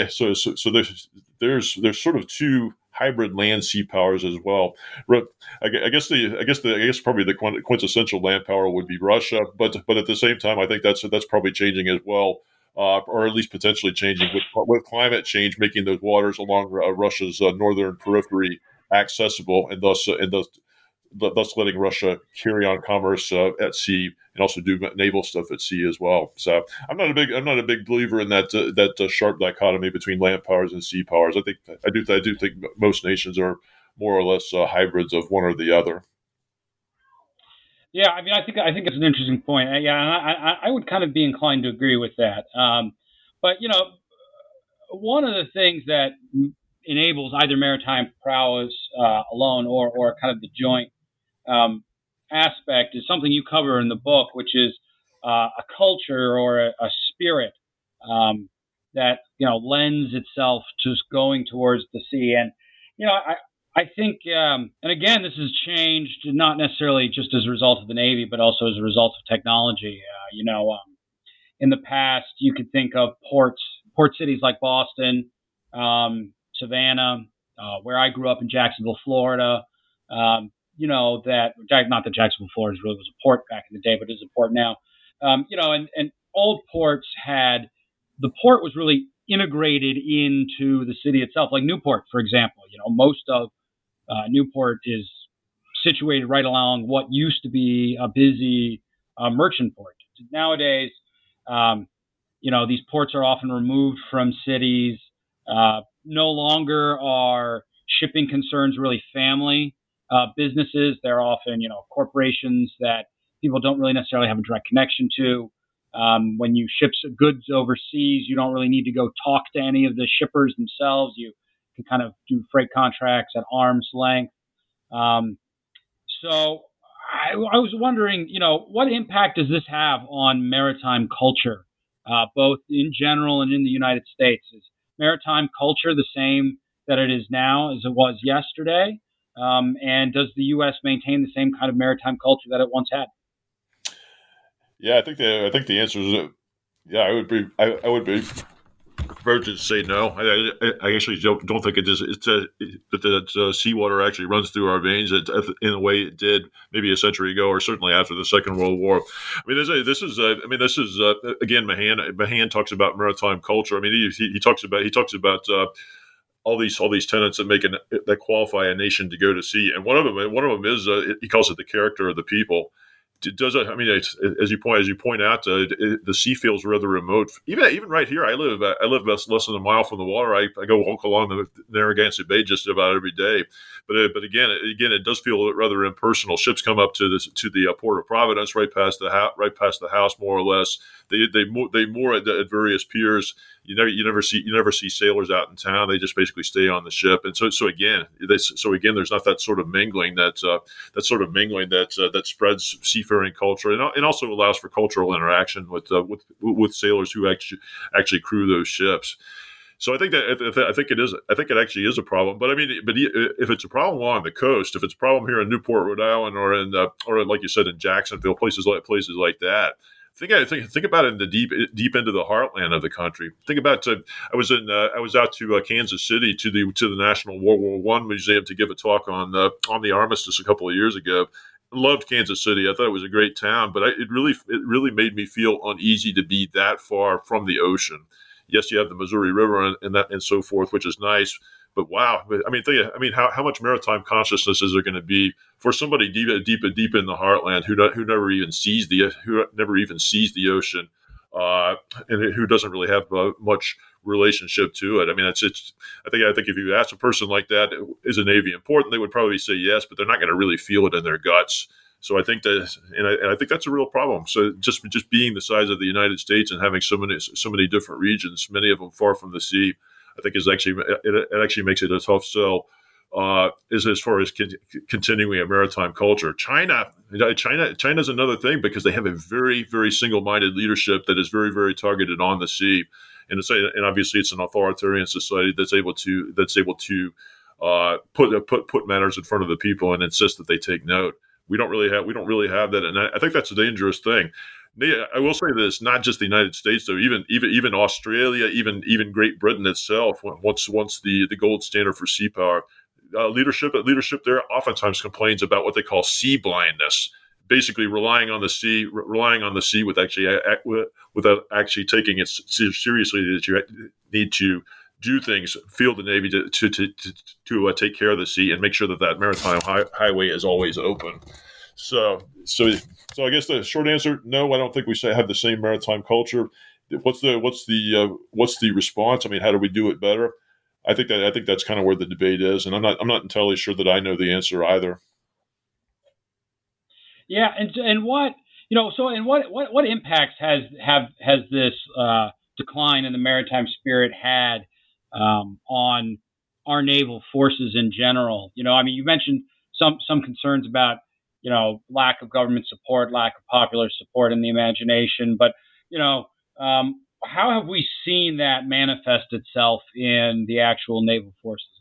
[SPEAKER 3] there's sort of two hybrid land sea powers as well. I guess probably the quintessential land power would be Russia, but at the same time, I think that's probably changing as well. Or at least potentially changing with climate change, making those waters along Russia's northern periphery accessible, and thus letting Russia carry on commerce at sea and also do naval stuff at sea as well. So I'm not a big believer in that sharp dichotomy between land powers and sea powers. I do think most nations are more or less hybrids of one or the other.
[SPEAKER 2] Yeah, I mean, I think it's an interesting point. I would kind of be inclined to agree with that. But one of the things that enables either maritime prowess alone or kind of the joint aspect is something you cover in the book, which is a culture or a spirit that lends itself to going towards the sea. And I think, and again, this has changed not necessarily just as a result of the Navy, but also as a result of technology. In the past, you could think of port cities like Boston, Savannah, where I grew up in Jacksonville, Florida. Not that Jacksonville, Florida really was a port back in the day, but it is a port now. And old ports the port was really integrated into the city itself, like Newport, for example. Most of Newport is situated right along what used to be a busy merchant port. Nowadays, these ports are often removed from cities. No longer are shipping concerns really family businesses. They're often, corporations that people don't really necessarily have a direct connection to. When you ship goods overseas, you don't really need to go talk to any of the shippers themselves. You can kind of do freight contracts at arm's length. So I was wondering, what impact does this have on maritime culture, both in general and in the United States? Is maritime culture the same that it is now as it was yesterday? And does the U.S. maintain the same kind of maritime culture that it once had?
[SPEAKER 3] Yeah, I think the answer is yeah. I would be prepared to say no. I actually don't think it is. That seawater actually runs through our veins in a way it did maybe a century ago, or certainly after the Second World War. I mean, this is again, Mahan talks about maritime culture. I mean, he talks about all these tenets that qualify a nation to go to sea, and one of them is he calls it the character of the people. I mean, as you point out, the sea feels rather remote. Even right here, I live less than a mile from the water. I go walk along the Narragansett Bay just about every day. But again, it does feel rather impersonal. Ships come up to the port of Providence, right past the house, more or less. They moor at various piers. You never see sailors out in town. They just basically stay on the ship. And so again, there's not that sort of mingling that spreads seafaring culture, and also allows for cultural interaction with sailors who actually crew those ships. So I think it actually is a problem. But I mean, if it's a problem along the coast, if it's a problem here in Newport, Rhode Island, or like you said in Jacksonville, places like that. Think about it in the deep into the heartland of the country. Think about I was out to Kansas City to the National World War I Museum to give a talk on the armistice a couple of years ago. Loved Kansas City. I thought it was a great town, but it really made me feel uneasy to be that far from the ocean. Yes, you have the Missouri River and so forth, which is nice. But wow, how much maritime consciousness is there going to be for somebody deep in the heartland who never even sees the ocean, and who doesn't really have much relationship to it. I mean, it's. I think if you ask a person like that, is the Navy important? They would probably say yes, but they're not going to really feel it in their guts. So I think that, and I think that's a real problem. So just being the size of the United States and having so many different regions, many of them far from the sea, I think it actually makes it a tough sell. Is as far as continuing a maritime culture. China's another thing because they have a very, very single-minded leadership that is very, very targeted on the sea, and obviously it's an authoritarian society that's able to put matters in front of the people and insist that they take note. We don't really have that, and I think that's a dangerous thing. I will say this: not just the United States, though. Even Australia, even Great Britain itself, once the gold standard for sea power. Leadership there oftentimes complains about what they call sea blindness, basically relying on the sea without actually taking it seriously. That you need to do things, field the Navy to take care of the sea and make sure that maritime highway is always open. So I guess the short answer: no, I don't think we have the same maritime culture. What's the response? I mean, how do we do it better? I think that's kind of where the debate is, and I'm not entirely sure that I know the answer either.
[SPEAKER 2] Yeah, and what what impacts has this decline in the maritime spirit had on our naval forces in general? I mean, you mentioned some concerns about lack of government support, lack of popular support in the imagination, but how have we seen that manifest itself in the actual naval forces of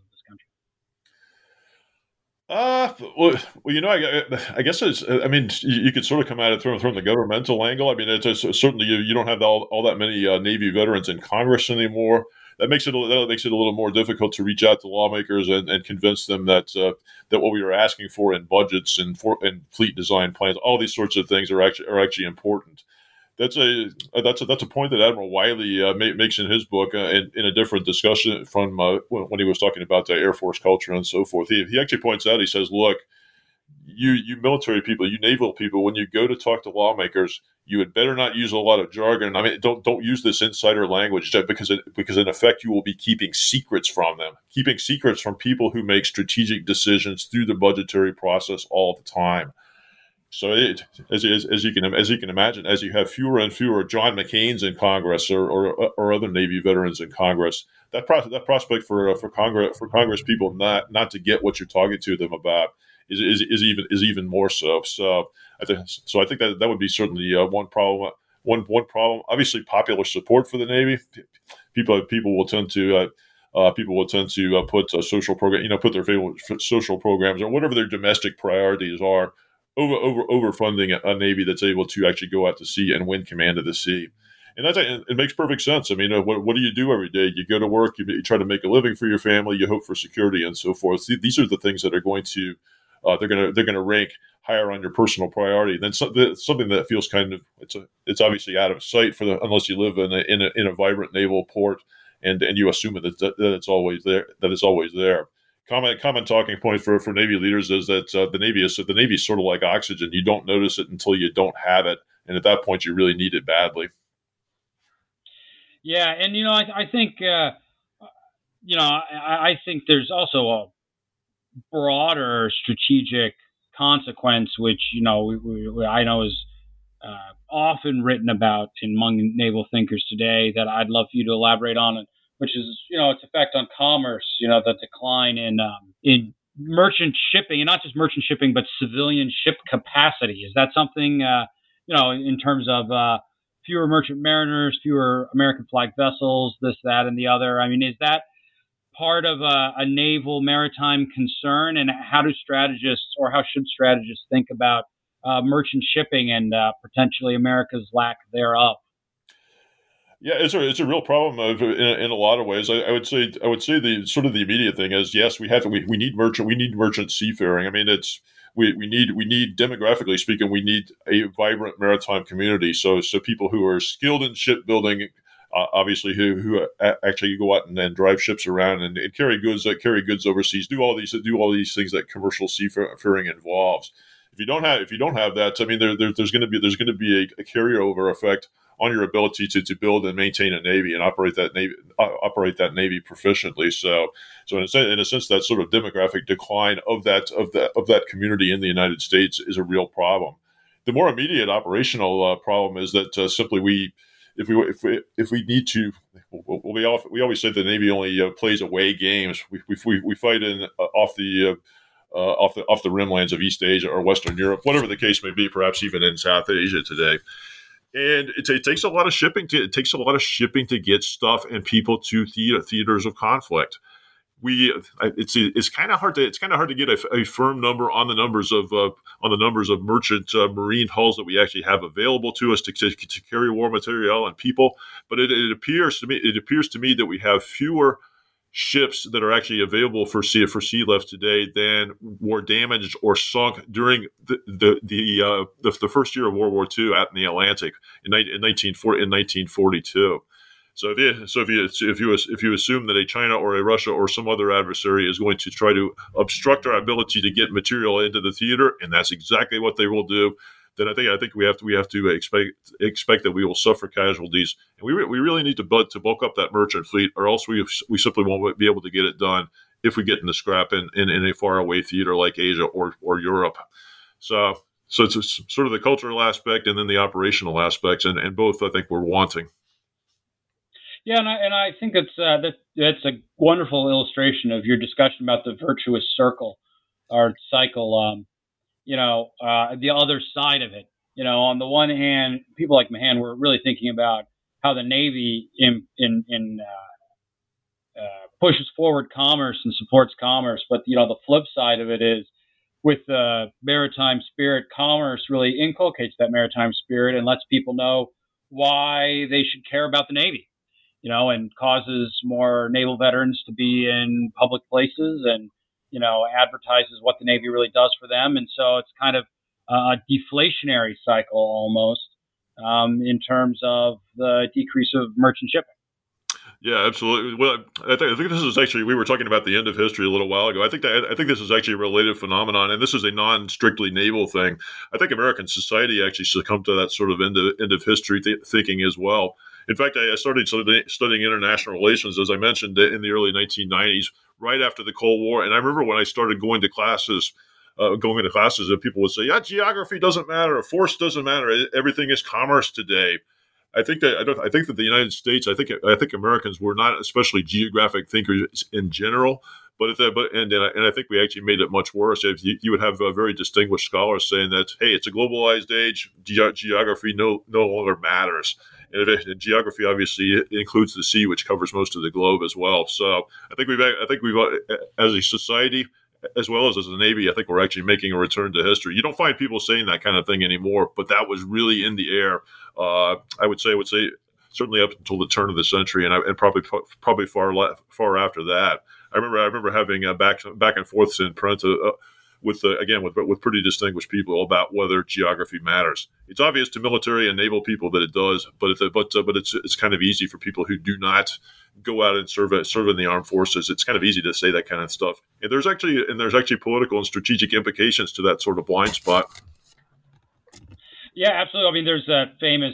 [SPEAKER 3] this country? I guess you could sort of come at it from the governmental angle. I mean, certainly you don't have all that many Navy veterans in Congress anymore. That makes it a little more difficult to reach out to lawmakers and convince them that what we are asking for in budgets and fleet design plans, all these sorts of things are actually important. That's a point that Admiral Wiley makes in his book in a different discussion from when he was talking about the Air Force culture and so forth. He actually points out, he says, look, you military people, you naval people, when you go to talk to lawmakers, you had better not use a lot of jargon. I mean, don't use this insider language because in effect you will be keeping secrets from them, keeping secrets from people who make strategic decisions through the budgetary process all the time. So, as you can imagine, as you have fewer and fewer John McCains in Congress or other Navy veterans in Congress, that prospect for Congress people not to get what you're talking to them about is even more so. So I think that would be certainly one problem. One problem. Obviously, popular support for the Navy. People will tend to put a social program, put their favorite social programs or whatever their domestic priorities are. Overfunding a Navy that's able to actually go out to sea and win command of the sea. And it makes perfect sense. I mean, what do you do every day? You go to work, you try to make a living for your family, you hope for security and so forth. These are the things that are going to they're going to rank higher on your personal priority than something that feels kind of it's obviously out of sight unless you live in a vibrant naval port and you assume that it's always there. That it's always there. Common talking point for Navy leaders is that the Navy is sort of like oxygen. You don't notice it until you don't have it, and at that point, you really need it badly.
[SPEAKER 2] Yeah, and I think I think there's also a broader strategic consequence, which I know is often written about among naval thinkers today. That I'd love for you to elaborate on, which is its effect on commerce. The decline in merchant shipping, and not just merchant shipping, but civilian ship capacity. Is that something in terms of fewer merchant mariners, fewer American flag vessels, this, that, and the other? I mean, is that part of a naval maritime concern? And how should strategists think about merchant shipping and potentially America's lack thereof?
[SPEAKER 3] Yeah, it's a real problem in a lot of ways. I would say the sort of the immediate thing is, yes, we need merchant seafaring. I mean, we need demographically speaking, we need a vibrant maritime community. So people who are skilled in shipbuilding, obviously who actually go out and drive ships around and carry goods overseas, do all these things that commercial seafaring involves. If you don't have that, I mean, there's going to be a carryover effect on your ability to build and maintain a navy and operate that navy proficiently. So in a sense, that sort of demographic decline of that community in the United States is a real problem. The more immediate operational problem is that simply if we need to, we always say the Navy only plays away games. We fight in off the rimlands of East Asia or Western Europe, whatever the case may be, perhaps even in South Asia today. And it takes a lot of shipping to get stuff and people to theaters of conflict. It's kind of hard to get a firm number on the numbers of merchant marine hulls that we actually have available to us to carry war material and people. But it appears to me that we have fewer ships that are actually available for sea left today than were damaged or sunk during the first year of World War II out in the Atlantic in 1942. So if you assume that a China or a Russia or some other adversary is going to try to obstruct our ability to get material into the theater, and that's exactly what they will do, then I think we have to expect that we will suffer casualties, and we really need to bulk up that merchant fleet, or else we simply won't be able to get it done if we get in the scrap in a faraway theater like Asia or Europe. So it's sort of the cultural aspect and then the operational aspects, and both I think we're wanting.
[SPEAKER 2] Yeah, and I think that's a wonderful illustration of your discussion about the virtuous circle or cycle. The other side of it. On the one hand, people like Mahan were really thinking about how the Navy pushes forward commerce and supports commerce, but the flip side of it is with the maritime spirit, commerce really inculcates that maritime spirit and lets people know why they should care about the Navy. And causes more naval veterans to be in public places and, advertises what the Navy really does for them. And so it's kind of a deflationary cycle almost in terms of the decrease of merchant shipping.
[SPEAKER 3] Yeah, absolutely. Well, I think this is actually, we were talking about the end of history a little while ago. I think this is actually a related phenomenon, and this is a non-strictly naval thing. I think American society actually succumbed to that sort of end of history thinking as well. In fact, I started studying international relations, as I mentioned, in the early 1990s, right after the Cold War. And I remember when I started going into classes, and people would say, "Yeah, geography doesn't matter, force doesn't matter. Everything is commerce today." I think that the United States, I think Americans were not especially geographic thinkers in general, but I think we actually made it much worse. If you would have very distinguished scholars saying that, hey, it's a globalized age, geography no longer matters. And geography obviously includes the sea, which covers most of the globe as well. So I think we've as a society, as well as a Navy, I think we're actually making a return to history. You don't find people saying that kind of thing anymore, but that was really in the air. I would say certainly up until the turn of the century, and probably far after that. I remember having back and forths in print with pretty distinguished people about whether geography matters. It's obvious to military and naval people that it does, but it's kind of easy for people who do not go out and serve in the armed forces. It's kind of easy to say that kind of stuff. And there's actually political and strategic implications to that sort of blind spot.
[SPEAKER 2] Yeah, absolutely. I mean, there's that famous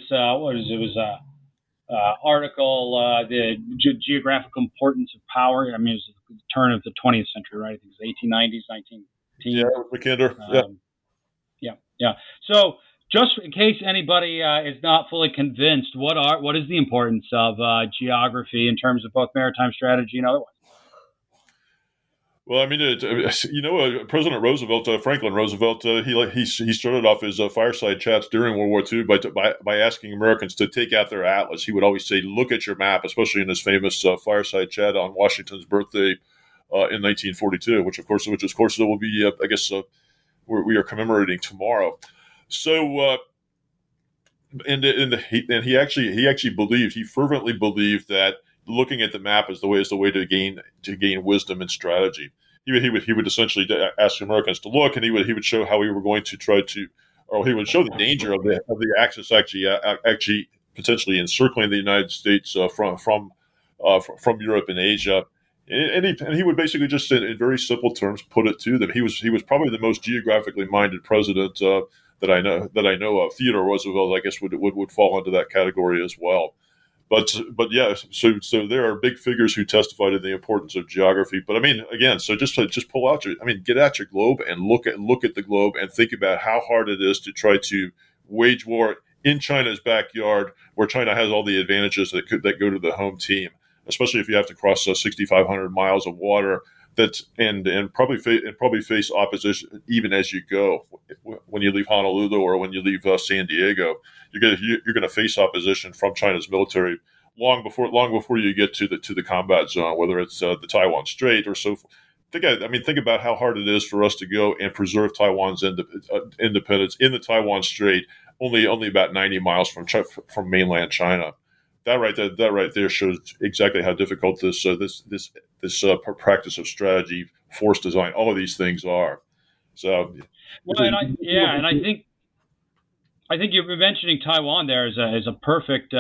[SPEAKER 2] article, the geographical importance of power. I mean, it was the turn of the 20th century, right? I think it was 1890s, 19.
[SPEAKER 3] Yeah, Mackinder.
[SPEAKER 2] Yeah. So, just in case anybody is not fully convinced, what is the importance of geography in terms of both maritime strategy and otherwise?
[SPEAKER 3] Well, I mean, President Roosevelt, Franklin Roosevelt, he started off his fireside chats during World War II by asking Americans to take out their atlas. He would always say, "Look at your map," especially in his famous fireside chat on Washington's birthday in 1942, which of course that will be, we are commemorating tomorrow. So, he actually fervently believed that looking at the map is the way to gain wisdom and strategy. He would essentially ask Americans to look, and he would show how we were going to try to, or he would show the danger of the Axis actually potentially encircling the United States from Europe and Asia. And he would basically just in very simple terms put it to them. He was probably the most geographically minded president I know of. Theodore Roosevelt, I guess, would fall into that category as well. But yeah, so there are big figures who testify to the importance of geography. But I mean, again, so just pull out get out your globe and look at the globe and think about how hard it is to try to wage war in China's backyard, where China has all the advantages that go to the home team, especially if you have to cross 6,500 miles of water. And probably face opposition even as you go. When you leave Honolulu or when you leave San Diego, you're going to face opposition from China's military long before you get to the combat zone, whether it's the Taiwan Strait or so. Think about how hard it is for us to go and preserve Taiwan's independence in the Taiwan Strait, only about 90 miles from mainland China. That right there shows exactly how difficult this practice of strategy, force design, all of these things are. So,
[SPEAKER 2] well, and I think you're mentioning Taiwan there as a perfect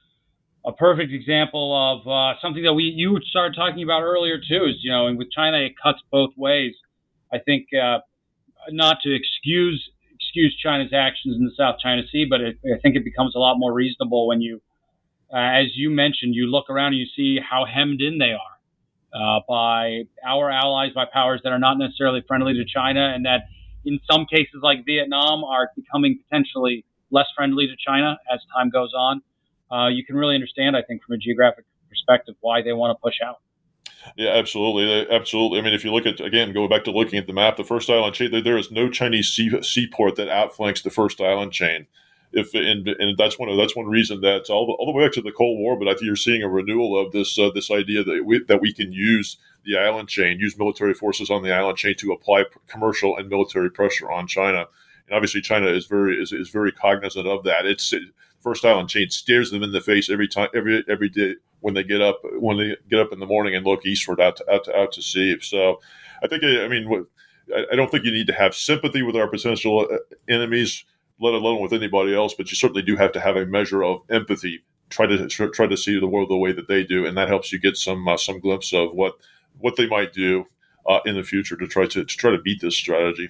[SPEAKER 2] example of something that you started talking about earlier too. Is and with China it cuts both ways. I think not to excuse China's actions in the South China Sea, but I think it becomes a lot more reasonable when you. As you mentioned, you look around and you see how hemmed in they are by our allies, by powers that are not necessarily friendly to China, and that in some cases like Vietnam are becoming potentially less friendly to China as time goes on. You can really understand, I think, from a geographic perspective, why they want to push out.
[SPEAKER 3] Yeah, absolutely. I mean, if you go back to looking at the map, the first island chain, there is no Chinese seaport that outflanks the first island chain. And that's one reason that all the way back to the Cold War, but I think you're seeing a renewal of this idea that we can use the island chain, use military forces on the island chain to apply commercial and military pressure on China. And obviously, China is very cognizant of that. First island chain stares them in the face every day when they get up in the morning and look eastward out to sea. So, I don't think you need to have sympathy with our potential enemies, let alone with anybody else, but you certainly do have to have a measure of empathy. Try to see the world the way that they do, and that helps you get some glimpse of what they might do in the future to try to beat this strategy.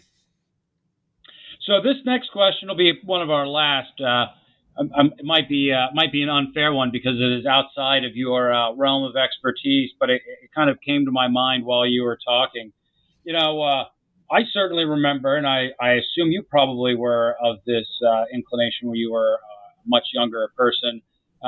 [SPEAKER 2] So this next question will be one of our last. It might be an unfair one because it is outside of your realm of expertise, but it kind of came to my mind while you were talking. I certainly remember, and I assume you probably were of this inclination when you were a much younger person,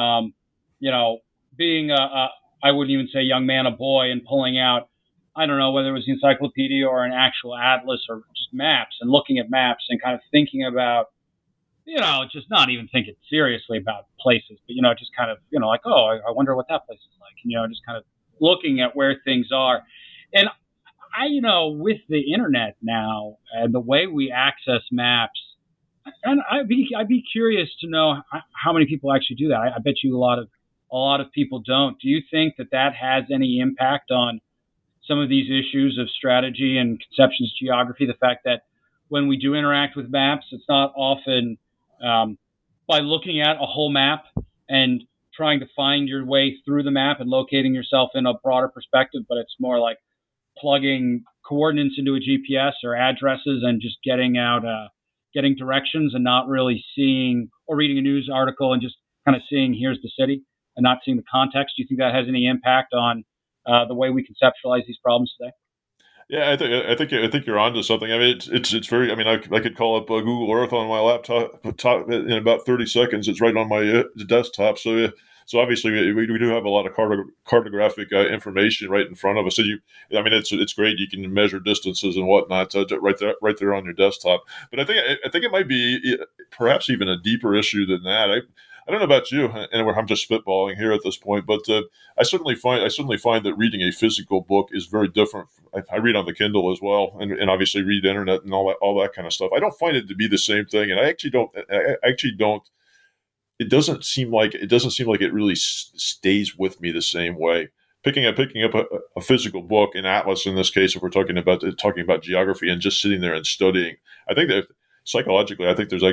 [SPEAKER 2] being I wouldn't even say young man, a boy, and pulling out, I don't know whether it was the encyclopedia or an actual atlas or just maps, and looking at maps and kind of thinking about, just not even thinking seriously about places, but, just kind of, like, oh, I wonder what that place is like, and, just kind of looking at where things are. And with the internet now and the way we access maps, and I'd be curious to know how many people actually do that. I bet you a lot of people don't. Do you think that has any impact on some of these issues of strategy and conceptions, geography? The fact that when we do interact with maps, it's not often by looking at a whole map and trying to find your way through the map and locating yourself in a broader perspective, but it's more like plugging coordinates into a GPS or addresses and just getting directions and not really seeing or reading a news article and just kind of seeing here's the city and not seeing the context. Do you think that has any impact on the way we conceptualize these problems today?
[SPEAKER 3] Yeah, I think you're onto something. I mean, it's very. I mean, I could call up Google Earth on my laptop in about 30 seconds. It's right on my desktop. So obviously we do have a lot of cartographic information right in front of us. So it's great. You can measure distances and whatnot right there on your desktop. But I think it might be perhaps even a deeper issue than that. I don't know about you, and I'm just spitballing here at this point, but I certainly find that reading a physical book is very different. I read on the Kindle as well, and obviously read the internet and all that kind of stuff. I don't find it to be the same thing, and I actually don't. It doesn't seem like it really stays with me the same way. Picking up a physical book, an atlas in this case, if we're talking about geography, and just sitting there and studying, I think that psychologically,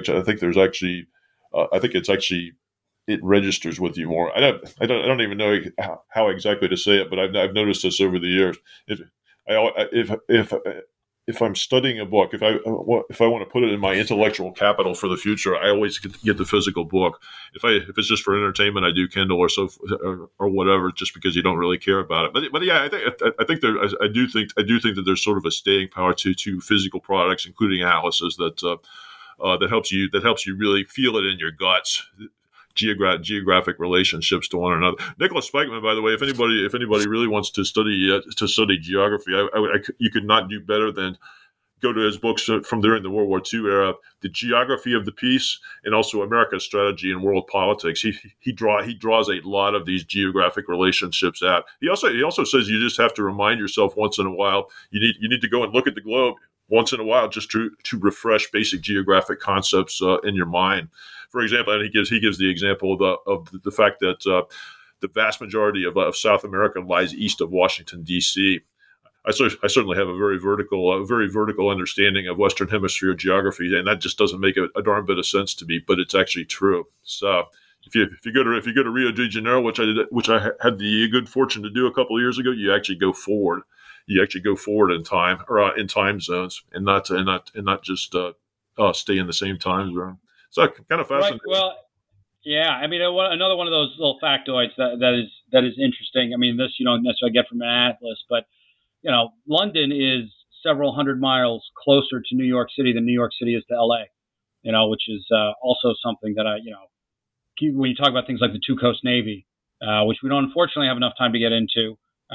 [SPEAKER 3] it registers with you more. I don't even know how exactly to say it, but I've noticed this over the years. if I'm studying a book, if I want to put it in my intellectual capital for the future, I always get the physical book. If it's just for entertainment, I do Kindle or whatever, just because you don't really care about it. But yeah, I do think that there's sort of a staying power to physical products, including atlases that helps you really feel it in your guts. Geographic relationships to one another. Nicholas Spikeman, by the way, if anybody really wants to study geography, you could not do better than go to his books from during the World War II era, The Geography of the Peace, and also America's Strategy in World Politics. He draws a lot of these geographic relationships out. He also says you just have to remind yourself once in a while. You need to go and look at the globe once in a while just to refresh basic geographic concepts in your mind. For example, and he gives the example of the fact that the vast majority of South America lies east of Washington, D.C. I certainly have a very vertical understanding of Western Hemisphere geography, and that just doesn't make a darn bit of sense to me, but it's actually true. So if you go to Rio de Janeiro, which I had the good fortune to do a couple of years ago, you actually go forward. You actually go forward in time or in time zones, and not just stay in the same time zone. So kind of fascinating.
[SPEAKER 2] Right. Well, yeah. I mean, another one of those little factoids that is interesting. I mean, this you don't necessarily get from an atlas, but London is several hundred miles closer to New York City than New York City is to LA. Which is also something that when you talk about things like the Two Coast Navy, which we don't unfortunately have enough time to get into,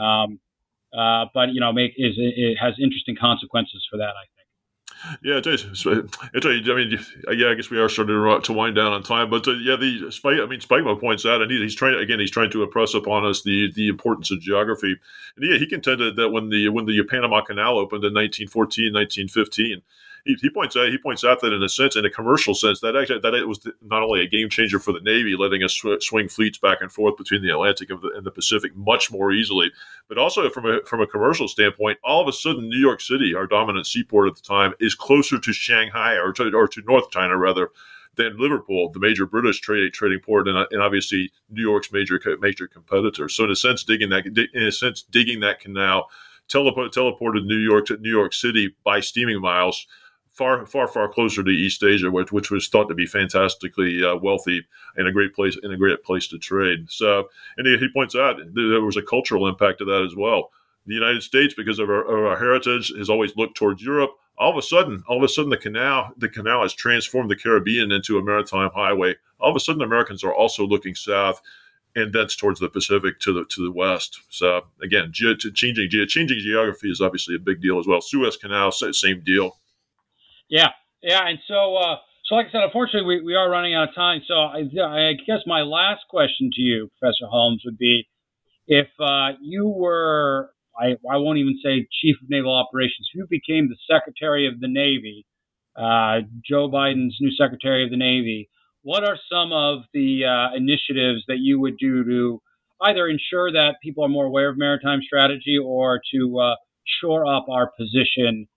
[SPEAKER 2] but it has interesting consequences for that, I think.
[SPEAKER 3] Yeah, I mean, yeah, I guess we are starting to wind down on time, but Spikeman points out, and he's trying to impress upon us the importance of geography. And he contended that when the Panama Canal opened in 1914, 1915, he points out that in a commercial sense, that it was not only a game changer for the Navy, letting us swing fleets back and forth between the Atlantic and the Pacific much more easily, but also from a commercial standpoint, all of a sudden New York City, our dominant seaport at the time, is closer to Shanghai or to North China rather than Liverpool, the major British trading port, and obviously New York's major competitor. So in a sense, digging that canal teleported New York to New York City by steaming miles, far closer to East Asia, which was thought to be fantastically wealthy and a great place to trade. So, and he points out there was a cultural impact to that as well. The United States, because of our heritage, has always looked towards Europe. All of a sudden, the canal has transformed the Caribbean into a maritime highway. All of a sudden, Americans are also looking south and thence towards the Pacific to the west. So again, changing geography is obviously a big deal as well. Suez Canal, same deal.
[SPEAKER 2] Yeah, and so like I said, unfortunately, we are running out of time. So I guess my last question to you, Professor Holmes, would be if you were, I won't even say Chief of Naval Operations, if you became the Secretary of the Navy, Joe Biden's new Secretary of the Navy, what are some of the initiatives that you would do to either ensure that people are more aware of maritime strategy or to shore up our position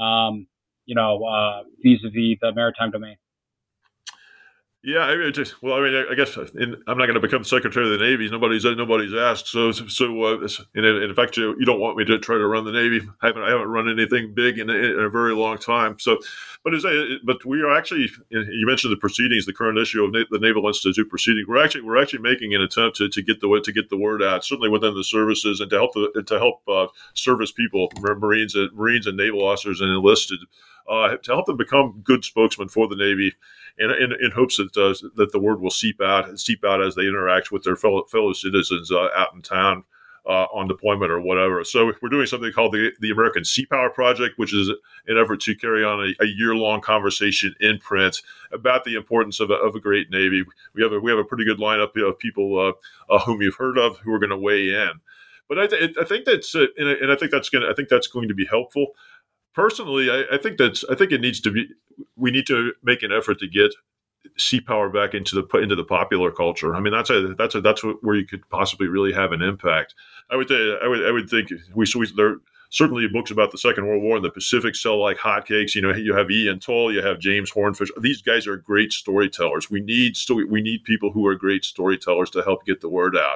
[SPEAKER 2] vis-a-vis the maritime domain?
[SPEAKER 3] Yeah, I guess I'm not going to become Secretary of the Navy. Nobody's asked. So in fact, you don't want me to try to run the Navy. I haven't run anything big in a very long time. So, but we are actually. You mentioned the proceedings, the current issue of the Naval Institute proceeding. We're actually making an attempt to get the word out, certainly within the services, and to help service people, Marines and naval officers and enlisted, to help them become good spokesmen for the Navy. In hopes that the word will seep out as they interact with their fellow citizens out in town on deployment or whatever. So we're doing something called the American Sea Power Project, which is an effort to carry on a year-long conversation in print about the importance of a great Navy. We have a pretty good lineup of people whom you've heard of who are going to weigh in. But I think that's going to be helpful. Personally, I think it needs to be. We need to make an effort to get sea power back into the popular culture. I mean, that's where you could possibly really have an impact. I would think there are certainly books about the Second World War and the Pacific sell like hotcakes. You have Ian Toll, you have James Hornfish. These guys are great storytellers. We need people who are great storytellers to help get the word out.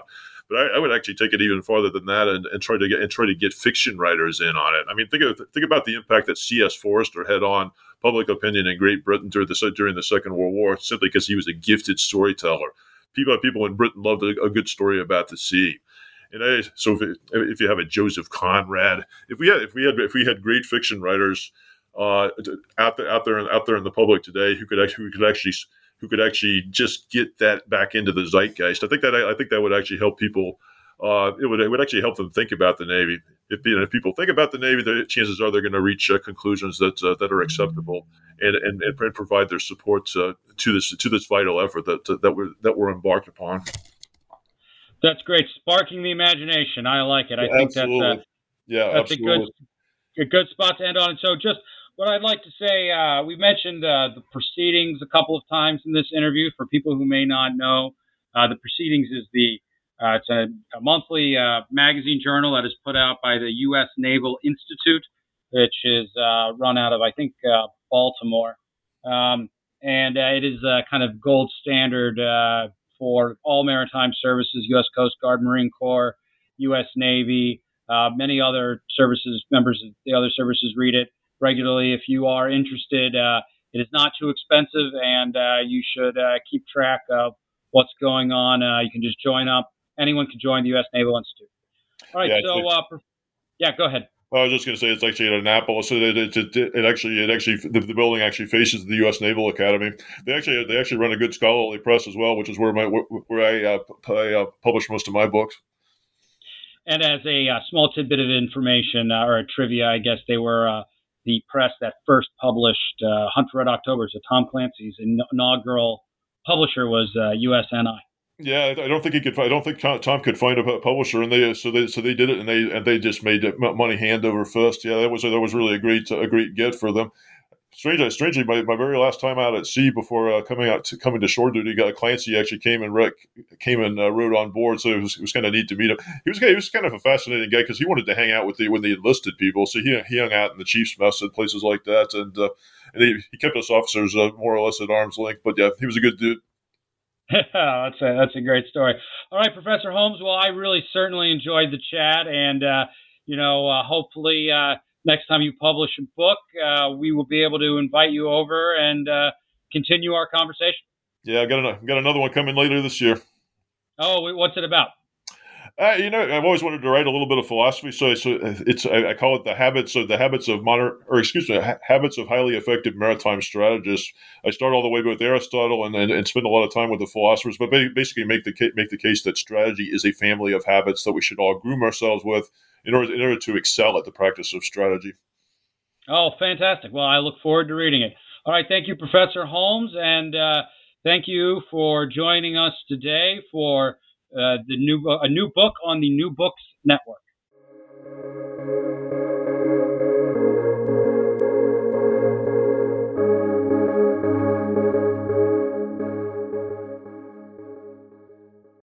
[SPEAKER 3] But I would actually take it even farther than that and try to get fiction writers in on it. I mean, think about the impact that C.S. Forrester had on public opinion in Great Britain during the Second World War, simply because he was a gifted storyteller. People in Britain loved a good story about the sea. And so if you have a Joseph Conrad, if we had great fiction writers out there in the public today who could actually just get that back into the zeitgeist, I think that would actually help people. It would actually help them think about the Navy. If people think about the Navy, the chances are they're going to reach conclusions that are acceptable and provide their support to this vital effort that we're embarked upon.
[SPEAKER 2] That's great. Sparking the imagination. I like it. I think
[SPEAKER 3] absolutely.
[SPEAKER 2] That's a good spot to end on. And so just what I'd like to say, we've mentioned the Proceedings a couple of times in this interview. For people who may not know, the Proceedings is it's a monthly magazine journal that is put out by the U.S. Naval Institute, which is run out of, I think, Baltimore. And it is kind of gold standard for all maritime services, U.S. Coast Guard, Marine Corps, U.S. Navy, many other services, members of the other services read it regularly. If you are interested, it is not too expensive, and you should keep track of what's going on. You can just join up. Anyone can join the U.S. Naval Institute. All right, go ahead.
[SPEAKER 3] I was just going to say it's actually at Annapolis. The building actually faces the U.S. Naval Academy. They actually run a good scholarly press as well, which is where I publish most of my books.
[SPEAKER 2] And as a small tidbit of information or a trivia, I guess they were the press that first published Hunt for Red October. So Tom Clancy's inaugural publisher was USNI.
[SPEAKER 3] Yeah, I don't think Tom could find a publisher, and they did it, and they just made money hand over fist. Yeah, that was really a great get for them. Strangely, my very last time out at sea before coming to shore duty, Clancy actually came and rode on board, so it was kind of neat to meet him. He was kind of a fascinating guy because he wanted to hang out with the enlisted people, so he hung out in the chief's mess and places like that, and he kept us officers more or less at arm's length. But yeah, he was a good dude.
[SPEAKER 2] That's a great story. All right, Professor Holmes. Well, I really certainly enjoyed the chat, and hopefully next time you publish a book, we will be able to invite you over and continue our conversation.
[SPEAKER 3] Yeah, I got another one coming later this year.
[SPEAKER 2] Oh, what's it about?
[SPEAKER 3] I've always wanted to write a little bit of philosophy, so I call it habits of highly effective maritime strategists. I start all the way with Aristotle and spend a lot of time with the philosophers, but basically make the case that strategy is a family of habits that we should all groom ourselves with in order to excel at the practice of strategy.
[SPEAKER 2] Oh, fantastic! Well, I look forward to reading it. All right, thank you, Professor Holmes, and thank you for joining us today for a new book on the New Books Network.